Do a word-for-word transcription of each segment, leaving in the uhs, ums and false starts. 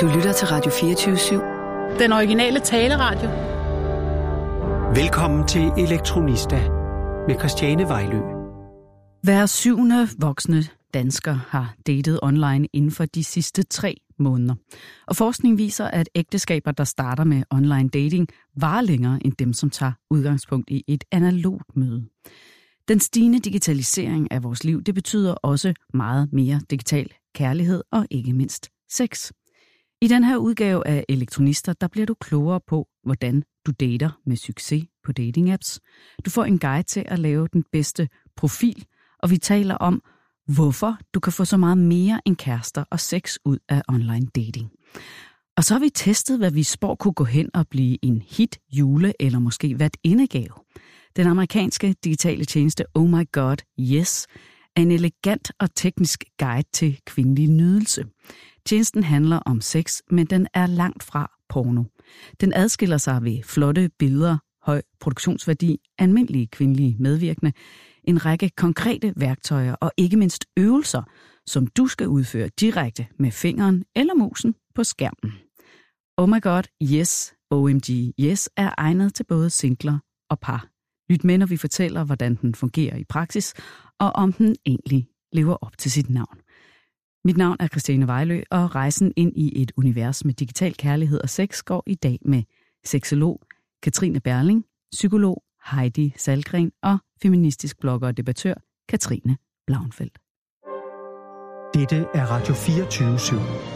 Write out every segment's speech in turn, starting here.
Du lytter til Radio fireogtyve syv. Den originale taleradio. Velkommen til Elektronista med Christiane Vejlø. Hver syvende voksne dansker har datet online inden for de sidste tre måneder. Og forskning viser, at ægteskaber, der starter med online dating, varer længere end dem, som tager udgangspunkt i et analogt møde. Den stigende digitalisering af vores liv, det betyder også meget mere digital kærlighed og ikke mindst sex. I den her udgave af Elektronista, der bliver du klogere på, hvordan du dater med succes på dating-apps. Du får en guide til at lave den bedste profil, og vi taler om, hvorfor du kan få så meget mere end kærester og sex ud af online dating. Og så har vi testet, hvad vi spår kunne gå hen og blive en hit, jule eller måske værtindegave. Den amerikanske digitale tjeneste Oh My God, Yes, er en elegant og teknisk guide til kvindelig nydelse. Tjenesten handler om sex, men den er langt fra porno. Den adskiller sig ved flotte billeder, høj produktionsværdi, almindelige kvindelige medvirkende, en række konkrete værktøjer og ikke mindst øvelser, som du skal udføre direkte med fingeren eller musen på skærmen. Oh My God, Yes, O M G, Yes er egnet til både singler og par. Lyt med, når vi fortæller, hvordan den fungerer i praksis, og om den egentlig lever op til sit navn. Mit navn er Christiane Vejlø, og rejsen ind i et univers med digital kærlighed og sex går i dag med seksolog Katrine Berling, psykolog Heidi Salgren og feministisk blogger og debattør Katrine Blauenfeldt. Dette er Radio fireogtyve syv.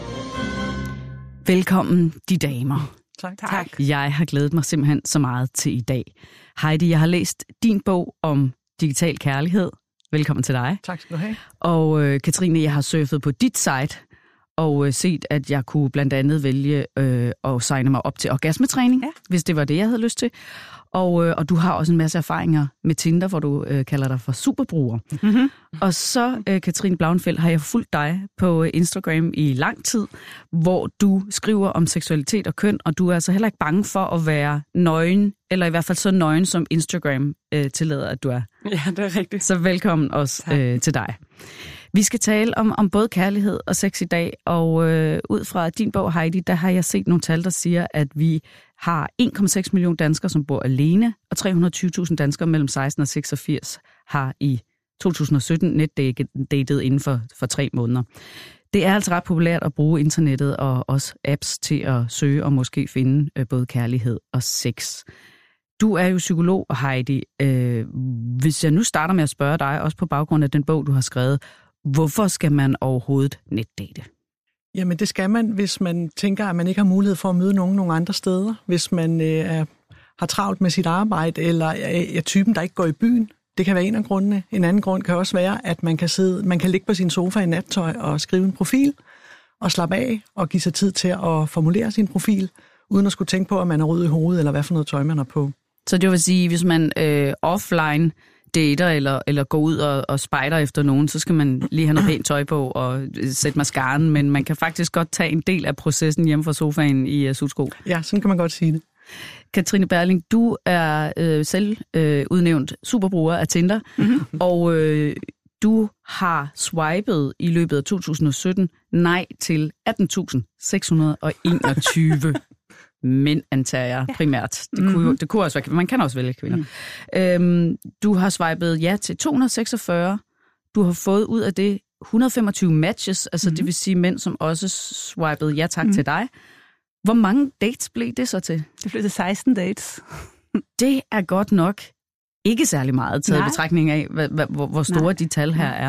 Velkommen, de damer. Tak. tak. Jeg har glædet mig simpelthen så meget til i dag. Heidi, jeg har læst din bog om digital kærlighed. Velkommen til dig. Tak skal du have. Og øh, Katrine, jeg har surfet på dit site og øh, set, at jeg kunne blandt andet vælge øh, at signe mig op til orgasmetræning, ja. Hvis det var det, jeg havde lyst til. Og, øh, og du har også en masse erfaringer med Tinder, hvor du øh, kalder dig for superbruger. Mm-hmm. Og så, øh, Katrine Blauenfeldt, har jeg fulgt dig på Instagram i lang tid, hvor du skriver om seksualitet og køn, og du er altså heller ikke bange for at være nøgen, eller i hvert fald så nøgen, som Instagram øh, tillader, at du er. Ja, det er rigtigt. Så velkommen også øh, til dig. Vi skal tale om, om både kærlighed og sex i dag, og øh, ud fra din bog, Heidi, der har jeg set nogle tal, der siger, at vi har en komma seks millioner danskere, som bor alene, og tre hundrede og tyve tusind danskere mellem seksten og seksogfirs har i to tusind og sytten netdatet inden for, for tre måneder. Det er altså ret populært at bruge internettet og også apps til at søge og måske finde øh, både kærlighed og sex. Du er jo psykolog, Heidi. Øh, hvis jeg nu starter med at spørge dig, også på baggrund af den bog, du har skrevet, hvorfor skal man overhovedet netdate? Jamen det skal man, hvis man tænker, at man ikke har mulighed for at møde nogen nogle andre steder. Hvis man øh, er, har travlt med sit arbejde, eller er, er typen, der ikke går i byen. Det kan være en af grundene. En anden grund kan også være, at man kan, sidde, man kan ligge på sin sofa i nattøj og skrive en profil, og slappe af og give sig tid til at formulere sin profil, uden at skulle tænke på, at man er rød i hovedet, eller hvad for noget tøj man er på. Så det vil sige, hvis man øh, offline dater eller, eller går ud og, og spejder efter nogen, så skal man lige have noget pænt tøj på og sætte mascaraen, men man kan faktisk godt tage en del af processen hjemme fra sofaen i uh, sutsko. Ja, sådan kan man godt sige det. Katrine Berling, du er øh, selv øh, udnævnt superbruger af Tinder, mm-hmm. og øh, du har swipet i løbet af to tusind og sytten nej til atten tusind seks hundrede og enogtyve mænd, antager jeg primært. Det kunne, mm-hmm. det kunne også være, man kan også vælge kvinder. Mm. Øhm, du har swipet ja til to hundrede og seksogfyrre. Du har fået ud af det et hundrede og femogtyve matches, altså mm-hmm. det vil sige mænd, som også swipede ja tak mm-hmm. til dig. Hvor mange dates blev det så til? Det blev til seksten dates. Det er godt nok ikke særlig meget taget i betragtning af, hvor, hvor store Nej. de tal her er.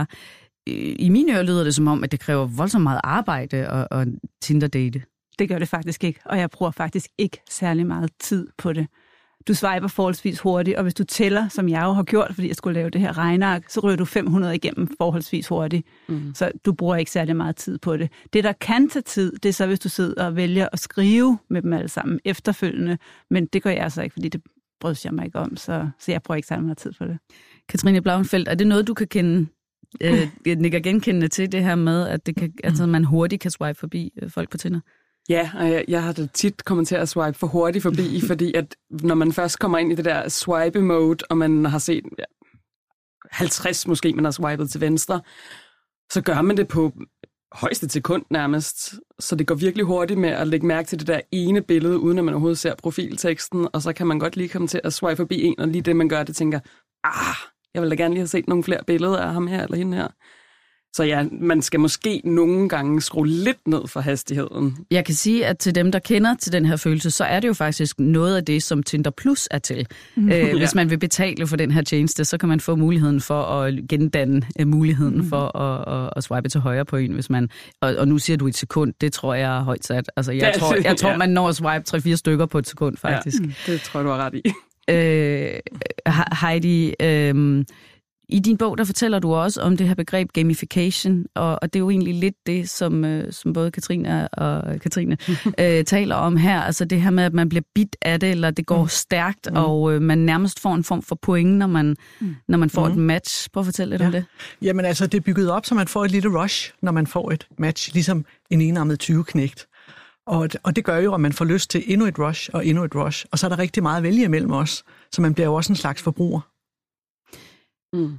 I mine ører lyder det som om, at det kræver voldsomt meget arbejde at, at Tinder-date. Det gør det faktisk ikke, og jeg bruger faktisk ikke særlig meget tid på det. Du swiper forholdsvis hurtigt, og hvis du tæller, som jeg jo har gjort, fordi jeg skulle lave det her regneark, så ryger du fem hundrede igennem forholdsvis hurtigt. Mm. Så du bruger ikke særlig meget tid på det. Det, der kan tage tid, det er så, hvis du sidder og vælger at skrive med dem alle sammen efterfølgende, men det gør jeg så ikke, fordi det bryder jeg mig ikke om, så, så jeg bruger ikke særlig meget tid på det. Katrine Blauenfeldt, er det noget, du kan kende, øh, nikker genkendende til det her med, at det kan, altså, man hurtigt kan swipe forbi øh, folk på Tinder? Ja, og jeg, jeg har da tit kommet til at swipe for hurtigt forbi, fordi at når man først kommer ind i det der swipe-mode, og man har set ja, halvtreds måske, man har swipet til venstre, så gør man det på højeste sekund nærmest. Så det går virkelig hurtigt med at lægge mærke til det der ene billede, uden at man overhovedet ser profilteksten, og så kan man godt lige komme til at swipe forbi en, og lige det, man gør, det tænker, ah, jeg vil da gerne lige have set nogle flere billeder af ham her eller hende her. Så ja, man skal måske nogle gange skrue lidt ned for hastigheden. Jeg kan sige, at til dem, der kender til den her følelse, så er det jo faktisk noget af det, som Tinder Plus er til. Mm. Øh, hvis man vil betale for den her tjeneste, så kan man få muligheden for at gendanne uh, muligheden mm. for at, at, at swipe til højre på en, hvis man... Og, og nu siger du et sekund, det tror jeg er højt sat. Altså, jeg, ja, tror, jeg tror, ja. man når at swipe tre fire stykker på et sekund, faktisk. Ja, det tror jeg, du har ret i. øh, Heidi... Øh, I din bog, der fortæller du også om det her begreb gamification, og, og det er jo egentlig lidt det, som, øh, som både Katrine og Katrine øh, taler om her. Altså det her med, at man bliver bidt af det, eller det går mm. stærkt, mm. og øh, man nærmest får en form for point, når man, mm. når man får mm. et match. Prøv at fortælle lidt ja. om det. Jamen altså, det er bygget op, så man får et lille rush, når man får et match, ligesom en enarmet tyveknægt. Og, og det gør jo, at man får lyst til endnu et rush og endnu et rush. Og så er der rigtig meget at vælge imellem os, så man bliver jo også en slags forbruger. Mm.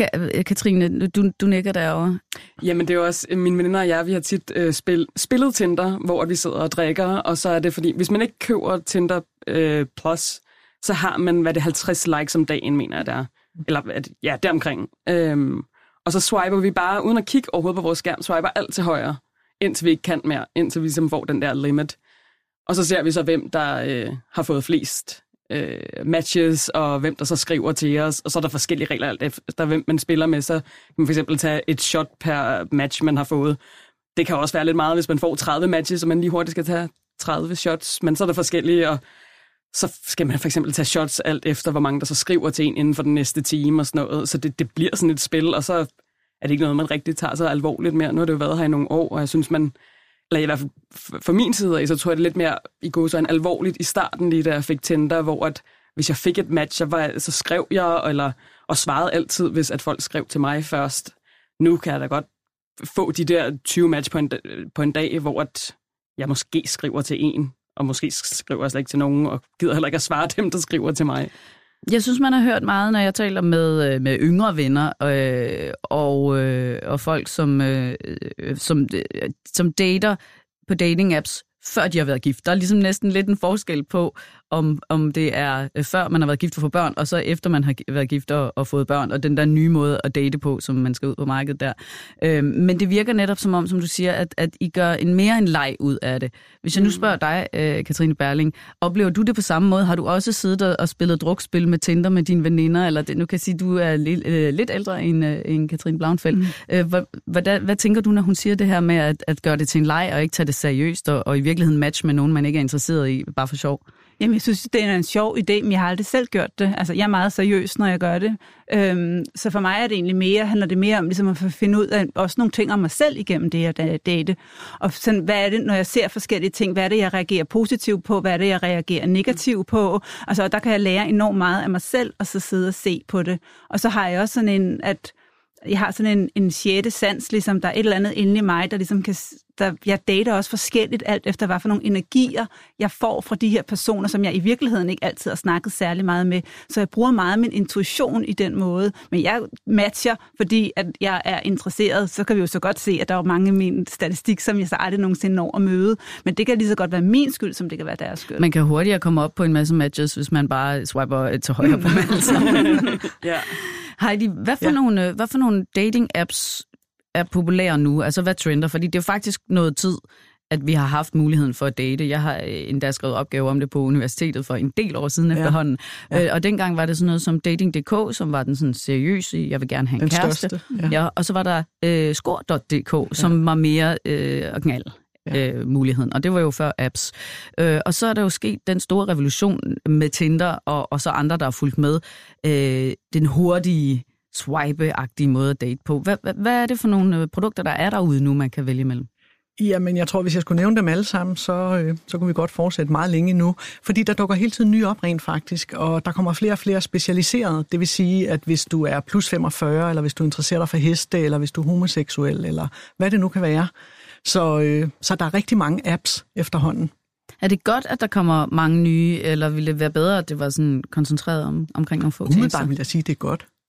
Katrine, du, du nikker derovre. Jamen det er jo også, mine veninder og jeg, vi har tit øh, spil, spillet Tinder, hvor vi sidder og drikker, og så er det fordi, hvis man ikke køber Tinder øh, Plus, så har man, hvad det halvtreds likes om dagen, mener jeg der. Eller ja, deromkring. Øhm, og så swiper vi bare, uden at kigge overhovedet på vores skærm, swiper alt til højre, indtil vi ikke kan mere, indtil vi ligesom får den der limit. Og så ser vi så, hvem der øh, har fået flest øh, matches, og hvem der så skriver til os, og så er der forskellige regler alt efter, hvem man spiller med, så kan man for eksempel tage et shot per match, man har fået. Det kan også være lidt meget, hvis man får tredive matches, og man lige hurtigt skal tage tredive shots, men så er der forskellige, og så skal man for eksempel tage shots alt efter, hvor mange der så skriver til en inden for den næste time og sådan noget, så det, det bliver sådan et spil, og så er det ikke noget, man rigtig tager så alvorligt mere. Nu har det jo været her i nogle år, og jeg synes, man, eller i hvert fald for min side af, så tror jeg det lidt mere i går så en alvorligt i starten, lige da jeg fik Tinder, hvor at, hvis jeg fik et match, så, var, så skrev jeg, eller, og svarede altid, hvis at folk skrev til mig først. Nu kan jeg da godt få de der tyve match på en, på en dag, hvor at jeg måske skriver til en, og måske skriver jeg slet ikke til nogen, og gider heller ikke at svare dem, der skriver til mig. Jeg synes, man har hørt meget, når jeg taler med, med yngre venner øh, og, øh, og folk, som, øh, som, øh, som dater på dating-apps, før de har været gift. Der er ligesom næsten lidt en forskel på, om, om det er øh, før man har været gift og fået børn, og så efter man har været gift og, og fået børn, og den der nye måde at date på, som man skal ud på markedet der. Øh, men det virker netop som om, som du siger, at, at I gør en mere en leg ud af det. Hvis jeg nu spørger dig, øh, Katrine Berling, oplever du det på samme måde? Har du også siddet og spillet drukspil med Tinder med dine veninder? Eller det, nu kan jeg sige, at du er lidt, øh, lidt ældre end, øh, end Katrine Blauenfeldt. Mm. Øh, hvad, hvad, hvad tænker du, når hun siger det her med at, at gøre det til en leg, og ikke tage det seriøst, og, og i virkeligheden match med nogen, man ikke er interesseret i, bare for sjov? Jamen, jeg synes, det er en sjov idé, men jeg har aldrig selv gjort det. Altså, jeg er meget seriøs, når jeg gør det. Øhm, så for mig er det egentlig mere, handler det mere om ligesom at finde ud af også nogle ting om mig selv igennem det her date. Og sådan, hvad er det, når jeg ser forskellige ting, hvad er det, jeg reagerer positivt på, hvad er det, jeg reagerer negativt på. Altså, der kan jeg lære enormt meget af mig selv, og så sidde og se på det. Og så har jeg også sådan en, at jeg har sådan en, en sjette sans, ligesom der er et eller andet inde i mig, der ligesom kan, der, jeg dater også forskelligt, alt efter hvad for nogle energier, jeg får fra de her personer, som jeg i virkeligheden ikke altid har snakket særlig meget med. Så jeg bruger meget min intuition i den måde, men jeg matcher, fordi at jeg er interesseret, så kan vi jo så godt se, at der er mange i min statistik, som jeg så aldrig nogensinde når at møde. Men det kan lige så godt være min skyld, som det kan være deres skyld. Man kan hurtigere komme op på en masse matches, hvis man bare swiper til højre på matchen. Ja. Heidi, hvad for, ja. nogle, hvad for nogle dating-apps er populære nu? Altså, hvad trender? Fordi det er jo faktisk noget tid, at vi har haft muligheden for at date. Jeg har endda skrevet opgaver om det på universitetet for en del år siden ja. efterhånden. Ja. Øh, og dengang var det sådan noget som Dating punktum d k, som var den sådan seriøse, jeg vil gerne have en den kæreste. Største, ja. Ja, og så var der øh, Skor punktum d k, ja. som var mere øh, knald. Ja. Øh, muligheden, og det var jo før apps. Øh, og så er der jo sket den store revolution med Tinder, og, og så andre, der har fulgt med. Øh, den hurtige, swipe-agtige måde at date på. Hvad, hvad, hvad er det for nogle produkter, der er derude nu, man kan vælge mellem? Jamen, jeg tror, hvis jeg skulle nævne dem alle sammen, så, øh, så kunne vi godt fortsætte meget længe nu. Fordi der dukker hele tiden nye op rent faktisk, og der kommer flere og flere specialiserede. Det vil sige, at hvis du er plus femogfyrre, eller hvis du interesserer dig for heste, eller hvis du er homoseksuel, eller hvad det nu kan være. Så, øh, så der er rigtig mange apps efterhånden. Er det godt, at der kommer mange nye, eller ville det være bedre, at det var sådan koncentreret om, omkring nogle få ting? Umiddelbart vil jeg sige, at det er godt.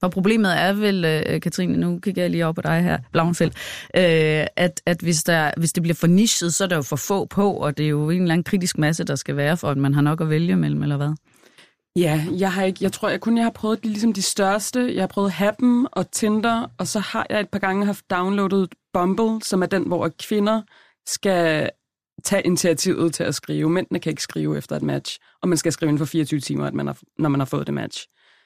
For problemet er vel, øh, Katrine, nu kigger jeg lige op på dig her, Blauenfeldt, øh, at, at hvis, der, hvis det bliver for nichet, så er der jo for få på, og det er jo en eller anden kritisk masse, der skal være, for at man har nok at vælge mellem, eller hvad? Ja, jeg har ikke, jeg tror jeg kun jeg har prøvet de, ligesom de største. Jeg har prøvet Happen og Tinder, og så har jeg et par gange haft downloadet Bumble, som er den, hvor kvinder skal tage initiativet til at skrive. Mændene kan ikke skrive efter et match, og man skal skrive inden for fireogtyve timer, at man har, når man har fået det match.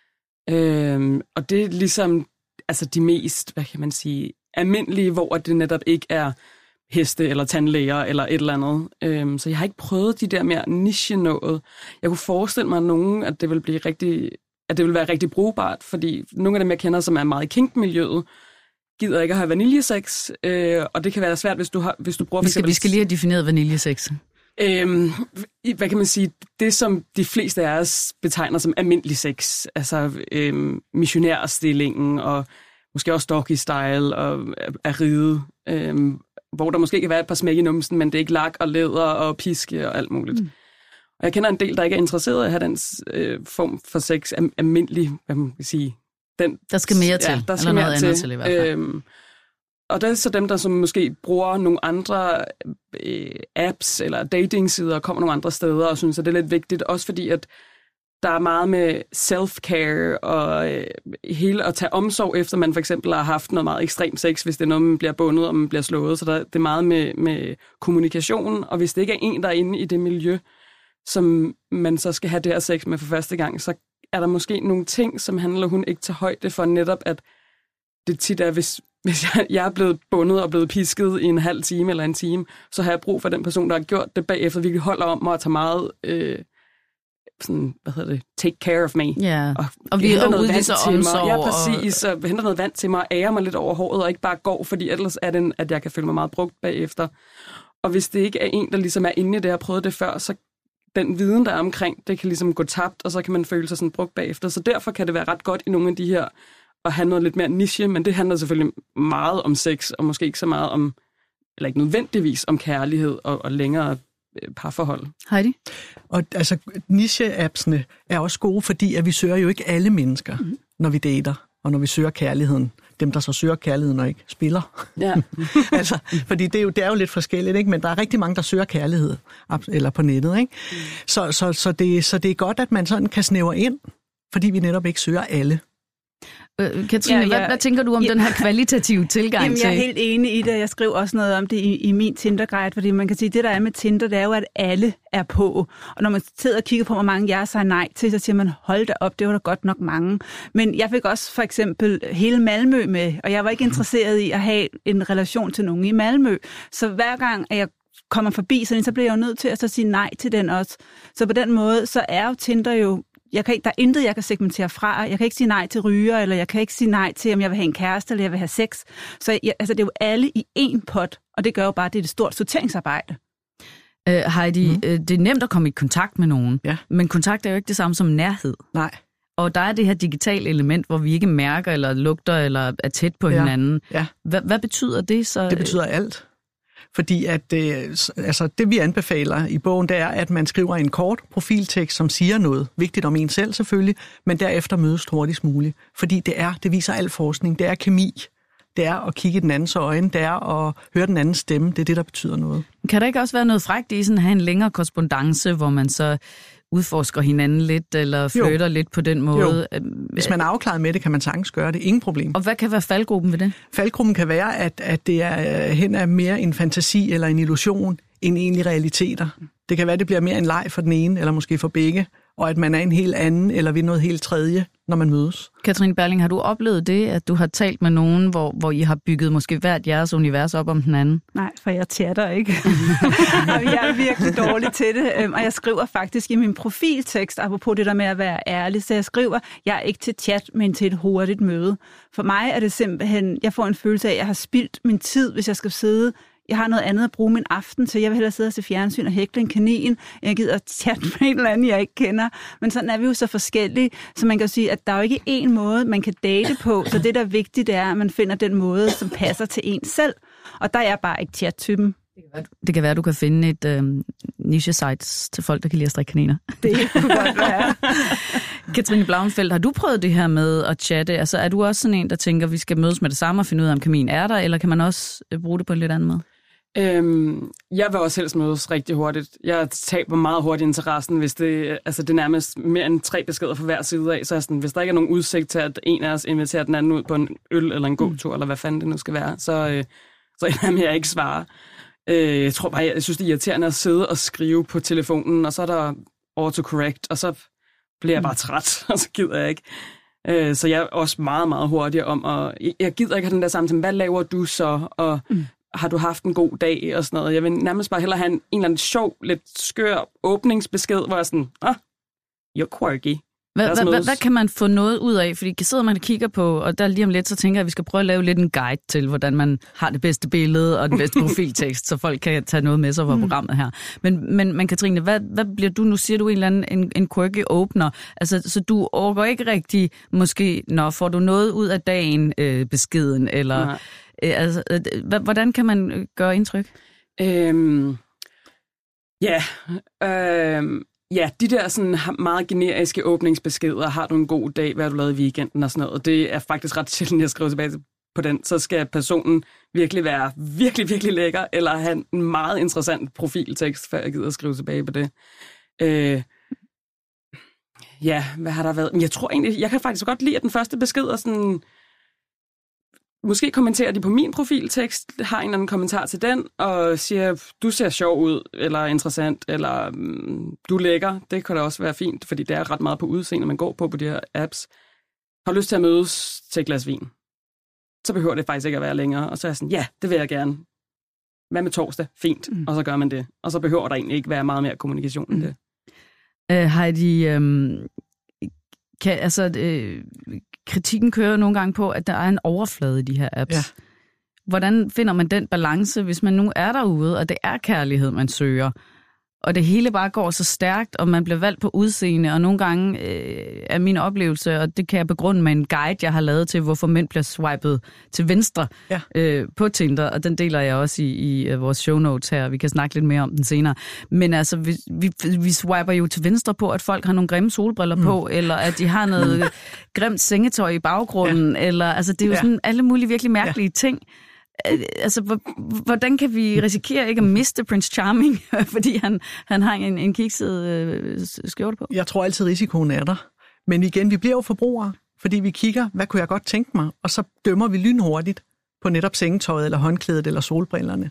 Øhm, og det er ligesom altså de mest, hvad kan man sige, almindelige, hvor det netop ikke er heste eller tandlæger eller et eller andet. Øhm, så jeg har ikke prøvet de der mere niche noget. Jeg kunne forestille mig nogen, at det vil blive rigtig, at det vil være rigtig brugbart, fordi nogle af dem, jeg kender, som er meget i kink-miljøet, gider ikke at have vaniljesex, øh, og det kan være svært, hvis du, har, hvis du bruger... Vi skal, eksempel, vi skal lige have defineret vaniljesex. Øhm, hvad kan man sige? Det, som de fleste af os betegner som almindelig sex, altså øhm, missionærstillingen, og måske også doggy-style, og at ride, øhm, hvor der måske kan være et par smæk i numsen, men det er ikke lak og læder og piske og alt muligt. Mm. Og jeg kender en del, der ikke er interesseret i at have den øh, form for sex, am- almindelig, hvad man kan sige. Den, der skal mere til, ja, der skal eller mere noget til. andet til i hvert fald. Øhm, og der er så dem, der som måske bruger nogle andre øh, apps eller datingsider og kommer nogle andre steder og synes, at det er lidt vigtigt. Også fordi, at der er meget med self-care og øh, hele at tage omsorg, efter man for eksempel har haft noget meget ekstremt sex, hvis det er noget, man bliver bundet og man bliver slået. Så der, det er meget med, med kommunikation, og hvis det ikke er en, der er inde i det miljø, som man så skal have det her sex med for første gang, så er der måske nogle ting, som handler hun ikke til højde for netop, at det tit er, hvis, hvis jeg, jeg er blevet bundet og blevet pisket i en halv time eller en time, så har jeg brug for den person, der har gjort det bagefter, virkelig holder om mig og tager meget, øh, sådan, hvad hedder det, take care of me. Ja, og, og vi henter og noget vand til mig. omsorg. Ja, præcis, og henter noget vand til mig og ærer mig lidt over håret og ikke bare går, fordi ellers er det, at jeg kan føle mig meget brugt bagefter. Og hvis det ikke er en, der ligesom er inde i det, og har prøvet det før, så den viden, der er omkring, det kan ligesom gå tabt, og så kan man føle sig sådan brugt bagefter. Så derfor kan det være ret godt i nogle af de her at have noget lidt mere niche, men det handler selvfølgelig meget om sex, og måske ikke så meget om, eller ikke nødvendigvis om kærlighed og, og længere parforhold. Heidi? Og altså, niche-appsene er også gode, fordi at vi søger jo ikke alle mennesker, mm-hmm. når vi dater, og når vi søger kærligheden. Dem, der så søger kærligheden og ikke spiller. Ja. altså, fordi det er, jo, det er jo lidt forskelligt, ikke? Men der er rigtig mange, der søger kærlighed, eller på nettet, ikke? Mm. Så, så, så, det, så det er godt, at man sådan kan snævre ind, fordi vi netop ikke søger alle. Øh, Katrine, ja, ja. Hvad, hvad tænker du om ja. den her kvalitative tilgang Jamen, til? Jeg er helt enig i det. Jeg skriver også noget om det i, i min Tinder-guide, fordi man kan sige, at det, der er med Tinder, det er jo, at alle er på. Og når man sidder og kigger på, hvor mange jeg siger nej til, så siger man, hold da op, det var da godt nok mange. Men jeg fik også for eksempel hele Malmø med, og jeg var ikke interesseret i at have en relation til nogen i Malmø. Så hver gang, at jeg kommer forbi, så bliver jeg jo nødt til at så sige nej til den også. Så på den måde, så er jo Tinder jo Jeg kan ikke, der er intet, jeg kan segmentere fra. Jeg kan ikke sige nej til ryger, eller jeg kan ikke sige nej til, om jeg vil have en kæreste, eller jeg vil have sex. Så jeg, altså, det er jo alle i én pot, og det gør jo bare, at det er et stort sorteringsarbejde. Uh, Heidi, mm. uh, det er nemt at komme i kontakt med nogen, ja. men kontakt er jo ikke det samme som nærhed. Nej. Og der er det her digitale element, hvor vi ikke mærker, eller lugter, eller er tæt på ja. hinanden. Ja. Hva, hvad betyder det så? Det betyder alt. Fordi at, øh, altså det, vi anbefaler i bogen, det er, at man skriver en kort profiltekst, som siger noget vigtigt om en selv selvfølgelig, men derefter mødes hurtigst muligt. Fordi det er, det viser al forskning, det er kemi, det er at kigge i den andens øjne, det er at høre den andens stemme, det er det, der betyder noget. Kan der ikke også være noget frækt i sådan at have en længere korrespondance, hvor man så udforsker hinanden lidt, eller flytter lidt på den måde? Jo. Hvis man er afklaret med det, kan man sagtens gøre det. Ingen problem. Og hvad kan være faldgruppen ved det? Faldgruppen kan være, at, at det er hen er mere en fantasi eller en illusion end egentlig realiteter. Det kan være, at det bliver mere en leg for den ene, eller måske for begge, og at man er en helt anden, eller ved noget helt tredje, når man mødes. Katrine Berling, har du oplevet det, at du har talt med nogen, hvor, hvor I har bygget måske hvert jeres univers op om den anden? Nej, for jeg chatter ikke. Jeg er virkelig dårlig til det, og jeg skriver faktisk i min profiltekst, apropos det der med at være ærlig, så jeg skriver, jeg er ikke til chat, men til et hurtigt møde. For mig er det simpelthen, jeg får en følelse af, at jeg har spildt min tid, hvis jeg skal sidde. Jeg har noget andet at bruge min aften til. Jeg vil hellere sidde og se fjernsyn og hækle en kanin. Jeg gider at chatte med en eller anden, jeg ikke kender. Men sådan er vi jo så forskellige, så man kan sige, at der er jo ikke én måde, man kan date på. Så det, der er vigtigt, det er, at man finder den måde, som passer til en selv. Og der er jeg bare ikke chat-typen. Det kan være, du kan finde et, øh, niche-sites til folk, der kan lide at strikke kaniner. Det kunne godt være. Katrine Blauenfeldt, har du prøvet det her med at chatte? Altså, er du også sådan en, der tænker, at vi skal mødes med det samme og finde ud af, om kemien er der, eller kan man også bruge det på en lidt anden måde? Øhm, jeg vil også helst mødes rigtig hurtigt. Jeg taber meget hurtigt interessen, hvis det, altså det er nærmest mere end tre beskeder fra hver side af. Så sådan, hvis der ikke er nogen udsigt til, at en af os inviterer den anden ud på en øl eller en gåtur, mm. eller hvad fanden det nu skal være, så, øh, så ender jeg ikke svare. Øh, jeg tror bare, jeg, jeg synes, det er irriterende at sidde og skrive på telefonen, og så er der autocorrect, og så bliver jeg bare træt, og så gider jeg ikke. Øh, så jeg er også meget, meget hurtig om at... Jeg gider ikke have den der samtale, hvad laver du så, og... Mm. Har du haft en god dag og sådan noget. Jeg vil nærmest bare hellere have en, en eller anden sjov, lidt skør åbningsbesked, hvor jeg sådan, ah, you're quirky. Hvad, hvad, hvad, hvad kan man få noget ud af? Fordi sidder man og kigger på, og der lige om lidt, så tænker jeg, at vi skal prøve at lave lidt en guide til, hvordan man har det bedste billede og den bedste profiltekst, så folk kan tage noget med sig fra programmet her. Men, men, men Katrine, hvad, hvad bliver du, nu siger du en eller anden en, en quirky åbner, altså, så du overgår ikke rigtig, måske, når får du noget ud af dagen øh, beskeden, eller... Nej. Altså, hvordan kan man gøre indtryk? Øhm, ja, øhm, ja, de der sådan meget generiske åbningsbeskeder, har du en god dag, hvad har du lavet i weekenden og sådan noget, det er faktisk ret sjældent, jeg skriver tilbage på den. Så skal personen virkelig være virkelig, virkelig lækker, eller have en meget interessant profiltekst, før jeg gider at skrive tilbage på det. Øh, ja, hvad har der været? Jeg tror egentlig, jeg kan faktisk godt lide, at den første besked er sådan... Måske kommenterer de på min profiltekst, har en eller anden kommentar til den, og siger, du ser sjov ud, eller interessant, eller mm, du er lækker. Det kan da også være fint, fordi det er ret meget på udseende, man går på på de her apps. Har lyst til at mødes til et glas vin. Så behøver det faktisk ikke at være længere. Og så er jeg sådan, ja, det vil jeg gerne. Hvad med torsdag? Fint. Mm. Og så gør man det. Og så behøver der egentlig ikke være meget mere kommunikation end det. Uh, Heidi, um, kan, altså... Uh, kritikken kører nogle gange på, at der er en overflade i de her apps. Ja. Hvordan finder man den balance, hvis man nu er derude, og det er kærlighed, man søger, og det hele bare går så stærkt, og man bliver valgt på udseende, og nogle gange øh, er min oplevelse, og det kan jeg begrunde med en guide, jeg har lavet til, hvorfor mænd bliver swipet til venstre ja. øh, på Tinder, og den deler jeg også i, i uh, vores show notes her, vi kan snakke lidt mere om den senere. Men altså, vi, vi, vi swiper jo til venstre på, at folk har nogle grimme solbriller mm. på, eller at de har noget grimt sengetøj i baggrunden, ja. eller altså, det er jo ja. sådan alle mulige virkelig mærkelige ja. ting. Altså, hvordan kan vi risikere ikke at miste Prince Charming, fordi han, han har en, en kikset øh, skjorte på? Jeg tror altid, risikoen er der. Men igen, vi bliver jo forbrugere, fordi vi kigger, hvad kunne jeg godt tænke mig, og så dømmer vi lynhurtigt på netop sengetøjet, eller håndklædet, eller solbrillerne.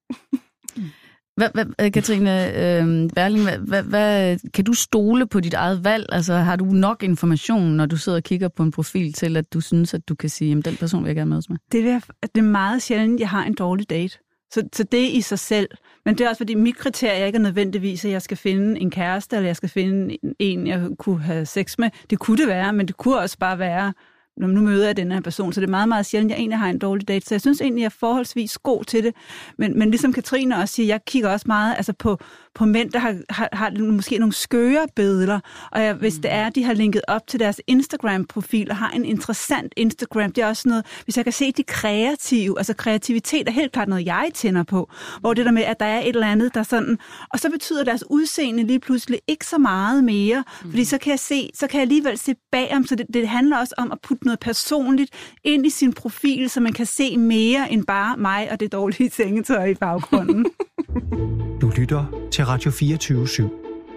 Hvad, hvad, Katrine øh, Berling, hvad, hvad, hvad, kan du stole på dit eget valg? Altså, har du nok information, når du sidder og kigger på en profil, til at du synes, at du kan sige, at den person vil jeg gerne mødes med? Det er, det er meget sjældent, jeg har en dårlig date. Så, så det er i sig selv. Men det er også, fordi mit kriterie ikke er nødvendigvis, at jeg skal finde en kæreste, eller jeg skal finde en, jeg kunne have sex med. Det kunne det være, men det kunne også bare være... Når nu møder jeg den her person, så det er meget, meget sjældent, jeg egentlig har en dårlig date. Så jeg synes egentlig, jeg er forholdsvis god til det. Men, men ligesom Katrine også siger, jeg kigger også meget altså på, på mænd, der har, har, har måske nogle skøre billeder. Og jeg, hvis det er, de har linket op til deres Instagram-profil og har en interessant Instagram, det er også noget, hvis jeg kan se de kreative, altså kreativitet er helt klart noget, jeg tænder på. Hvor det der med, at der er et eller andet, der sådan... Og så betyder deres udseende lige pludselig ikke så meget mere. Fordi så kan jeg se, så kan jeg alligevel se bagom, så det, det handler også om at putte noget personligt ind i sin profil, så man kan se mere end bare mig og det dårlige sengetøj i baggrunden. Du lytter til Radio fireogtyve syv.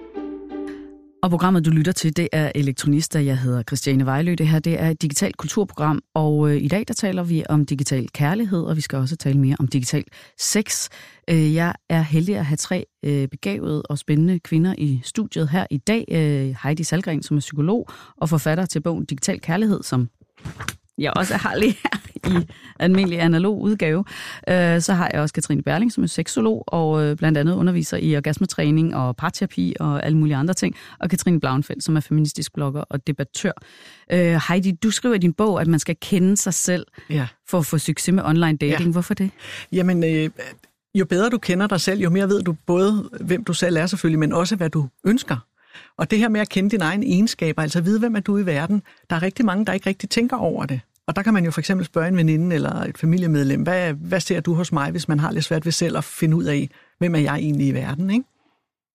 Og programmet, du lytter til, det er Elektronista. Jeg hedder Christiane Vejlø. Det her, det er et digitalt kulturprogram, og øh, i dag, der taler vi om digital kærlighed, og vi skal også tale mere om digital sex. Øh, jeg er heldig at have tre øh, begavede og spændende kvinder i studiet her i dag. Øh, Heidi Salgren, som er psykolog og forfatter til bogen Digital Kærlighed, som jeg også har lige her i almindelig analog udgave. Øh, så har jeg også Katrine Berling, som er seksolog, og øh, blandt andet underviser i orgasmetræning og parterapi og alle mulige andre ting. Og Katrine Blauenfeldt, som er feministisk blogger og debattør. Øh, Heidi, du skriver i din bog, at man skal kende sig selv ja. for at få succes med online dating. Ja. Hvorfor det? Jamen, øh, jo bedre du kender dig selv, jo mere ved du både, hvem du selv er selvfølgelig, men også, hvad du ønsker. Og det her med at kende dine egne egenskaber, altså vide, hvem er du i verden, der er rigtig mange, der ikke rigtig tænker over det. Og der kan man jo for eksempel spørge en veninde eller et familiemedlem, hvad, hvad ser du hos mig, hvis man har lidt svært ved selv at finde ud af, hvem er jeg egentlig i verden, ikke?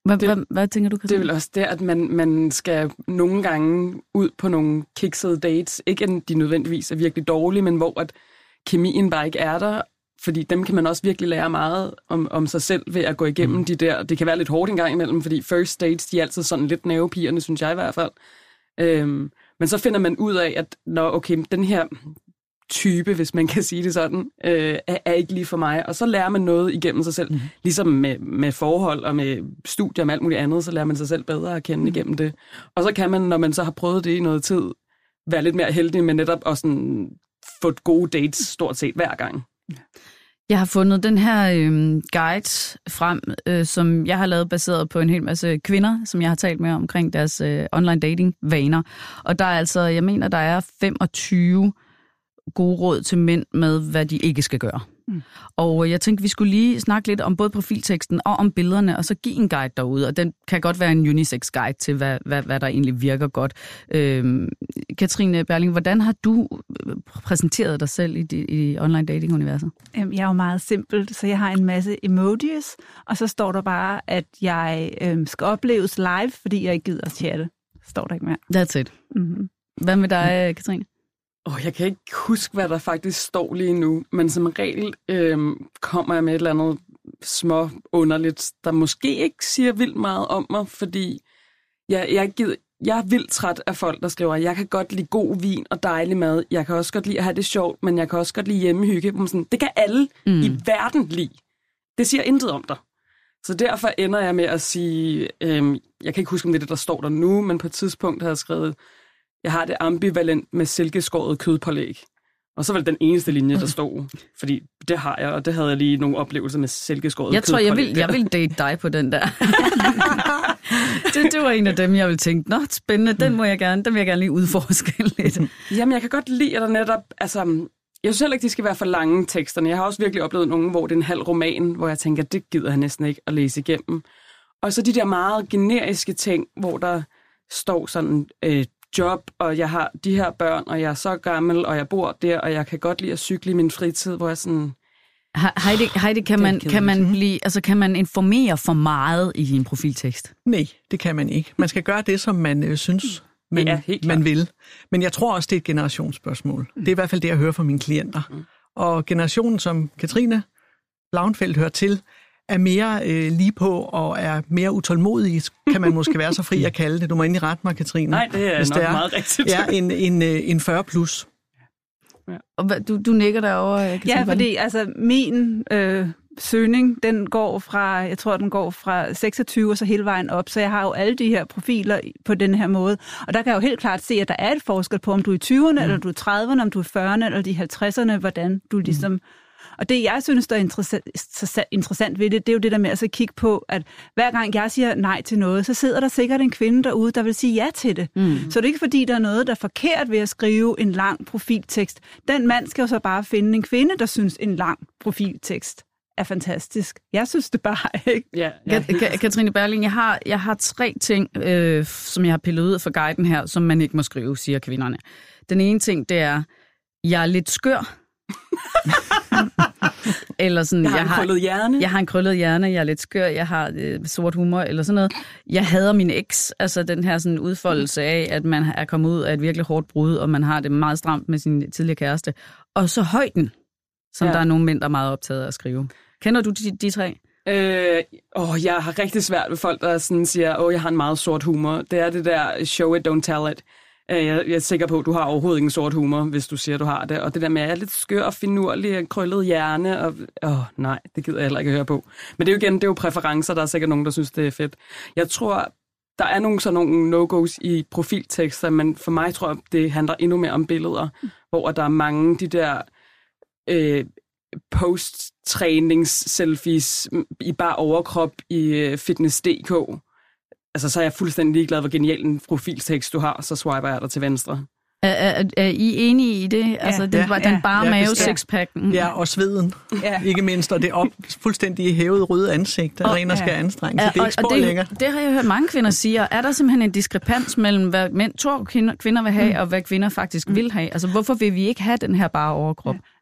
Hvad, det, hvad, hvad tænker du, Katrine? Det er vel også det, at man, man skal nogle gange ud på nogle kiksede dates. Ikke at de nødvendigvis er virkelig dårlige, men hvor at kemien bare ikke er der. Fordi dem kan man også virkelig lære meget om, om sig selv ved at gå igennem mm. de der. Det kan være lidt hårdt en gang imellem, fordi first dates, de er altid sådan lidt nervepigerne, synes jeg i hvert fald. Øhm, men så finder man ud af, at når, okay, den her type, hvis man kan sige det sådan, øh, er, er ikke lige for mig. Og så lærer man noget igennem sig selv. Mm. Ligesom med, med forhold og med studier og alt muligt andet, så lærer man sig selv bedre at kende mm. igennem det. Og så kan man, når man så har prøvet det i noget tid, være lidt mere heldig med netop at sådan, få gode dates stort set hver gang. Jeg har fundet den her øh, guide frem, øh, som jeg har lavet baseret på en hel masse kvinder, som jeg har talt med omkring deres øh, online dating vaner. Og der er altså, jeg mener, der er femogtyve gode råd til mænd med, hvad de ikke skal gøre. Mm. Og jeg tænkte, vi skulle lige snakke lidt om både profilteksten og om billederne, og så give en guide derude. Og den kan godt være en unisex-guide til, hvad, hvad, hvad der egentlig virker godt. Øhm, Katrine Berling, hvordan har du præsenteret dig selv i, de, i online dating-universet? Jeg er jo meget simpelt, så jeg har en masse emojis, og så står der bare, at jeg øhm, skal opleves live, fordi jeg ikke gider at chatte. Står der ikke mere. That's it. Mm-hmm. Hvad med dig, Katrine? Oh, jeg kan ikke huske, hvad der faktisk står lige nu, men som regel øhm, kommer jeg med et eller andet små underligt, der måske ikke siger vildt meget om mig, fordi jeg, jeg, gider, jeg er vildt træt af folk, der skriver, jeg kan godt lide god vin og dejlig mad, jeg kan også godt lide at have det sjovt, men jeg kan også godt lide hjemmehygge. Sådan, det kan alle mm. i verden lide. Det siger intet om dig. Så derfor ender jeg med at sige, øhm, jeg kan ikke huske, om det er det, der står der nu, men på et tidspunkt har jeg skrevet, jeg har det ambivalent med silkeskåret kødpålæg. Og så var det den eneste linje, der stod. Fordi det har jeg, og det havde jeg lige nogle oplevelser med silkeskåret jeg kødpålæg. Jeg tror, jeg vil, jeg vil date dig på den der. det, det var en af dem, jeg ville tænke, nå, spændende, den må jeg gerne, den vil jeg gerne lige udforske lidt. Jamen, jeg kan godt lide, at der netop, altså, jeg synes heller ikke, de skal være for lange teksterne. Jeg har også virkelig oplevet nogle, hvor det er en halv roman, hvor jeg tænker, det gider jeg næsten ikke at læse igennem. Og så de der meget generiske ting, hvor der står sådan, øh, job, og jeg har de her børn, og jeg er så gammel, og jeg bor der, og jeg kan godt lide at cykle i min fritid, hvor jeg sådan... Heidi, Heidi kan, man, kan, man blive, altså, kan man informere for meget i en profiltekst? Nej, det kan man ikke. Man skal gøre det, som man øh, synes, man, ja, man vil. Men jeg tror også, det er et generationsspørgsmål. Mm. Det er i hvert fald det, jeg hører fra mine klienter. Mm. Og generationen, som Katrine Blauenfeldt hører til, er mere øh, lige på og er mere utålmodig, kan man måske være så fri at kalde det. Du må endelig rette mig, Katrine. Nej, det er hvis nok det er, meget rigtigt. Ja, en, en, en fyrre plus. Ja. Og hvad, du, du nikker derovre, Katrine? Ja, fordi altså, min øh, søgning, den går fra, jeg tror, den går fra seksogtyve og så hele vejen op, så jeg har jo alle de her profiler på den her måde. Og der kan jeg jo helt klart se, at der er et forskel på, om du er i tyverne, mm. eller du er i trediverne, om du er i fyrrerne, eller de halvtredserne, hvordan du ligesom... Mm. Og det, jeg synes, der er interessant, interessant ved det, det er jo det der med at så kigge på, at hver gang jeg siger nej til noget, så sidder der sikkert en kvinde derude, der vil sige ja til det. Mm. Så det er ikke fordi, der er noget, der er forkert ved at skrive en lang profiltekst. Den mand skal jo så bare finde en kvinde, der synes, en lang profiltekst er fantastisk. Jeg synes det bare ikke. Ja, ja, Kat- Katrine Berling, jeg har, jeg har tre ting, øh, som jeg har pillet ud fra guiden her, som man ikke må skrive, siger kvinderne. Den ene ting, det er, jeg er lidt skør. Eller sådan, jeg har jeg en krøllet hjerne. Jeg har en krøllet hjerne, jeg er lidt skør, jeg har øh, sort humor, eller sådan noget. Jeg hader min eks, altså den her sådan udfoldelse af, at man er kommet ud af et virkelig hårdt brud, og man har det meget stramt med sin tidligere kæreste. Og så højden, som ja. Der er nogle mænd, der er meget optaget af at skrive. Kender du de, de tre? Øh, åh, jeg har rigtig svært ved folk, der sådan siger, åh, jeg har en meget sort humor. Det er det der show it, don't tell it. Jeg, jeg er sikker på, at du har overhovedet ingen sort humor, hvis du siger, at du har det. Og det der med, at jeg er lidt skør og finurlig og krøllet hjerne. Og, åh, nej, det gider jeg heller ikke at høre på. Men det er jo igen, det er jo præferencer. Der er sikkert nogen, der synes, det er fedt. Jeg tror, der er nogle sådan nogle no-go's i profiltekster, men for mig tror jeg, det handler endnu mere om billeder, mm. hvor der er mange de der øh, post-trænings-selfies i bare overkrop i fitness punktum d k. Altså, så er jeg fuldstændig ligeglad, hvor genial en profiltekst du har, så swiper jeg dig til venstre. Er, er, er I enige i det? Altså, ja, den, ja, den bare ja, mave sixpacken. Ja, og sveden. Ja. Ikke mindst, og det op, fuldstændig hævet røde ansigt, der rent og skal anstrenge sig. Det er ikke spor længere. Det har jeg hørt mange kvinder sige. Er der simpelthen en diskrepans mellem, hvad mænd tror kvinder vil have, mm. og hvad kvinder faktisk mm. vil have? Altså, hvorfor vil vi ikke have den her bare overkrop? Ja.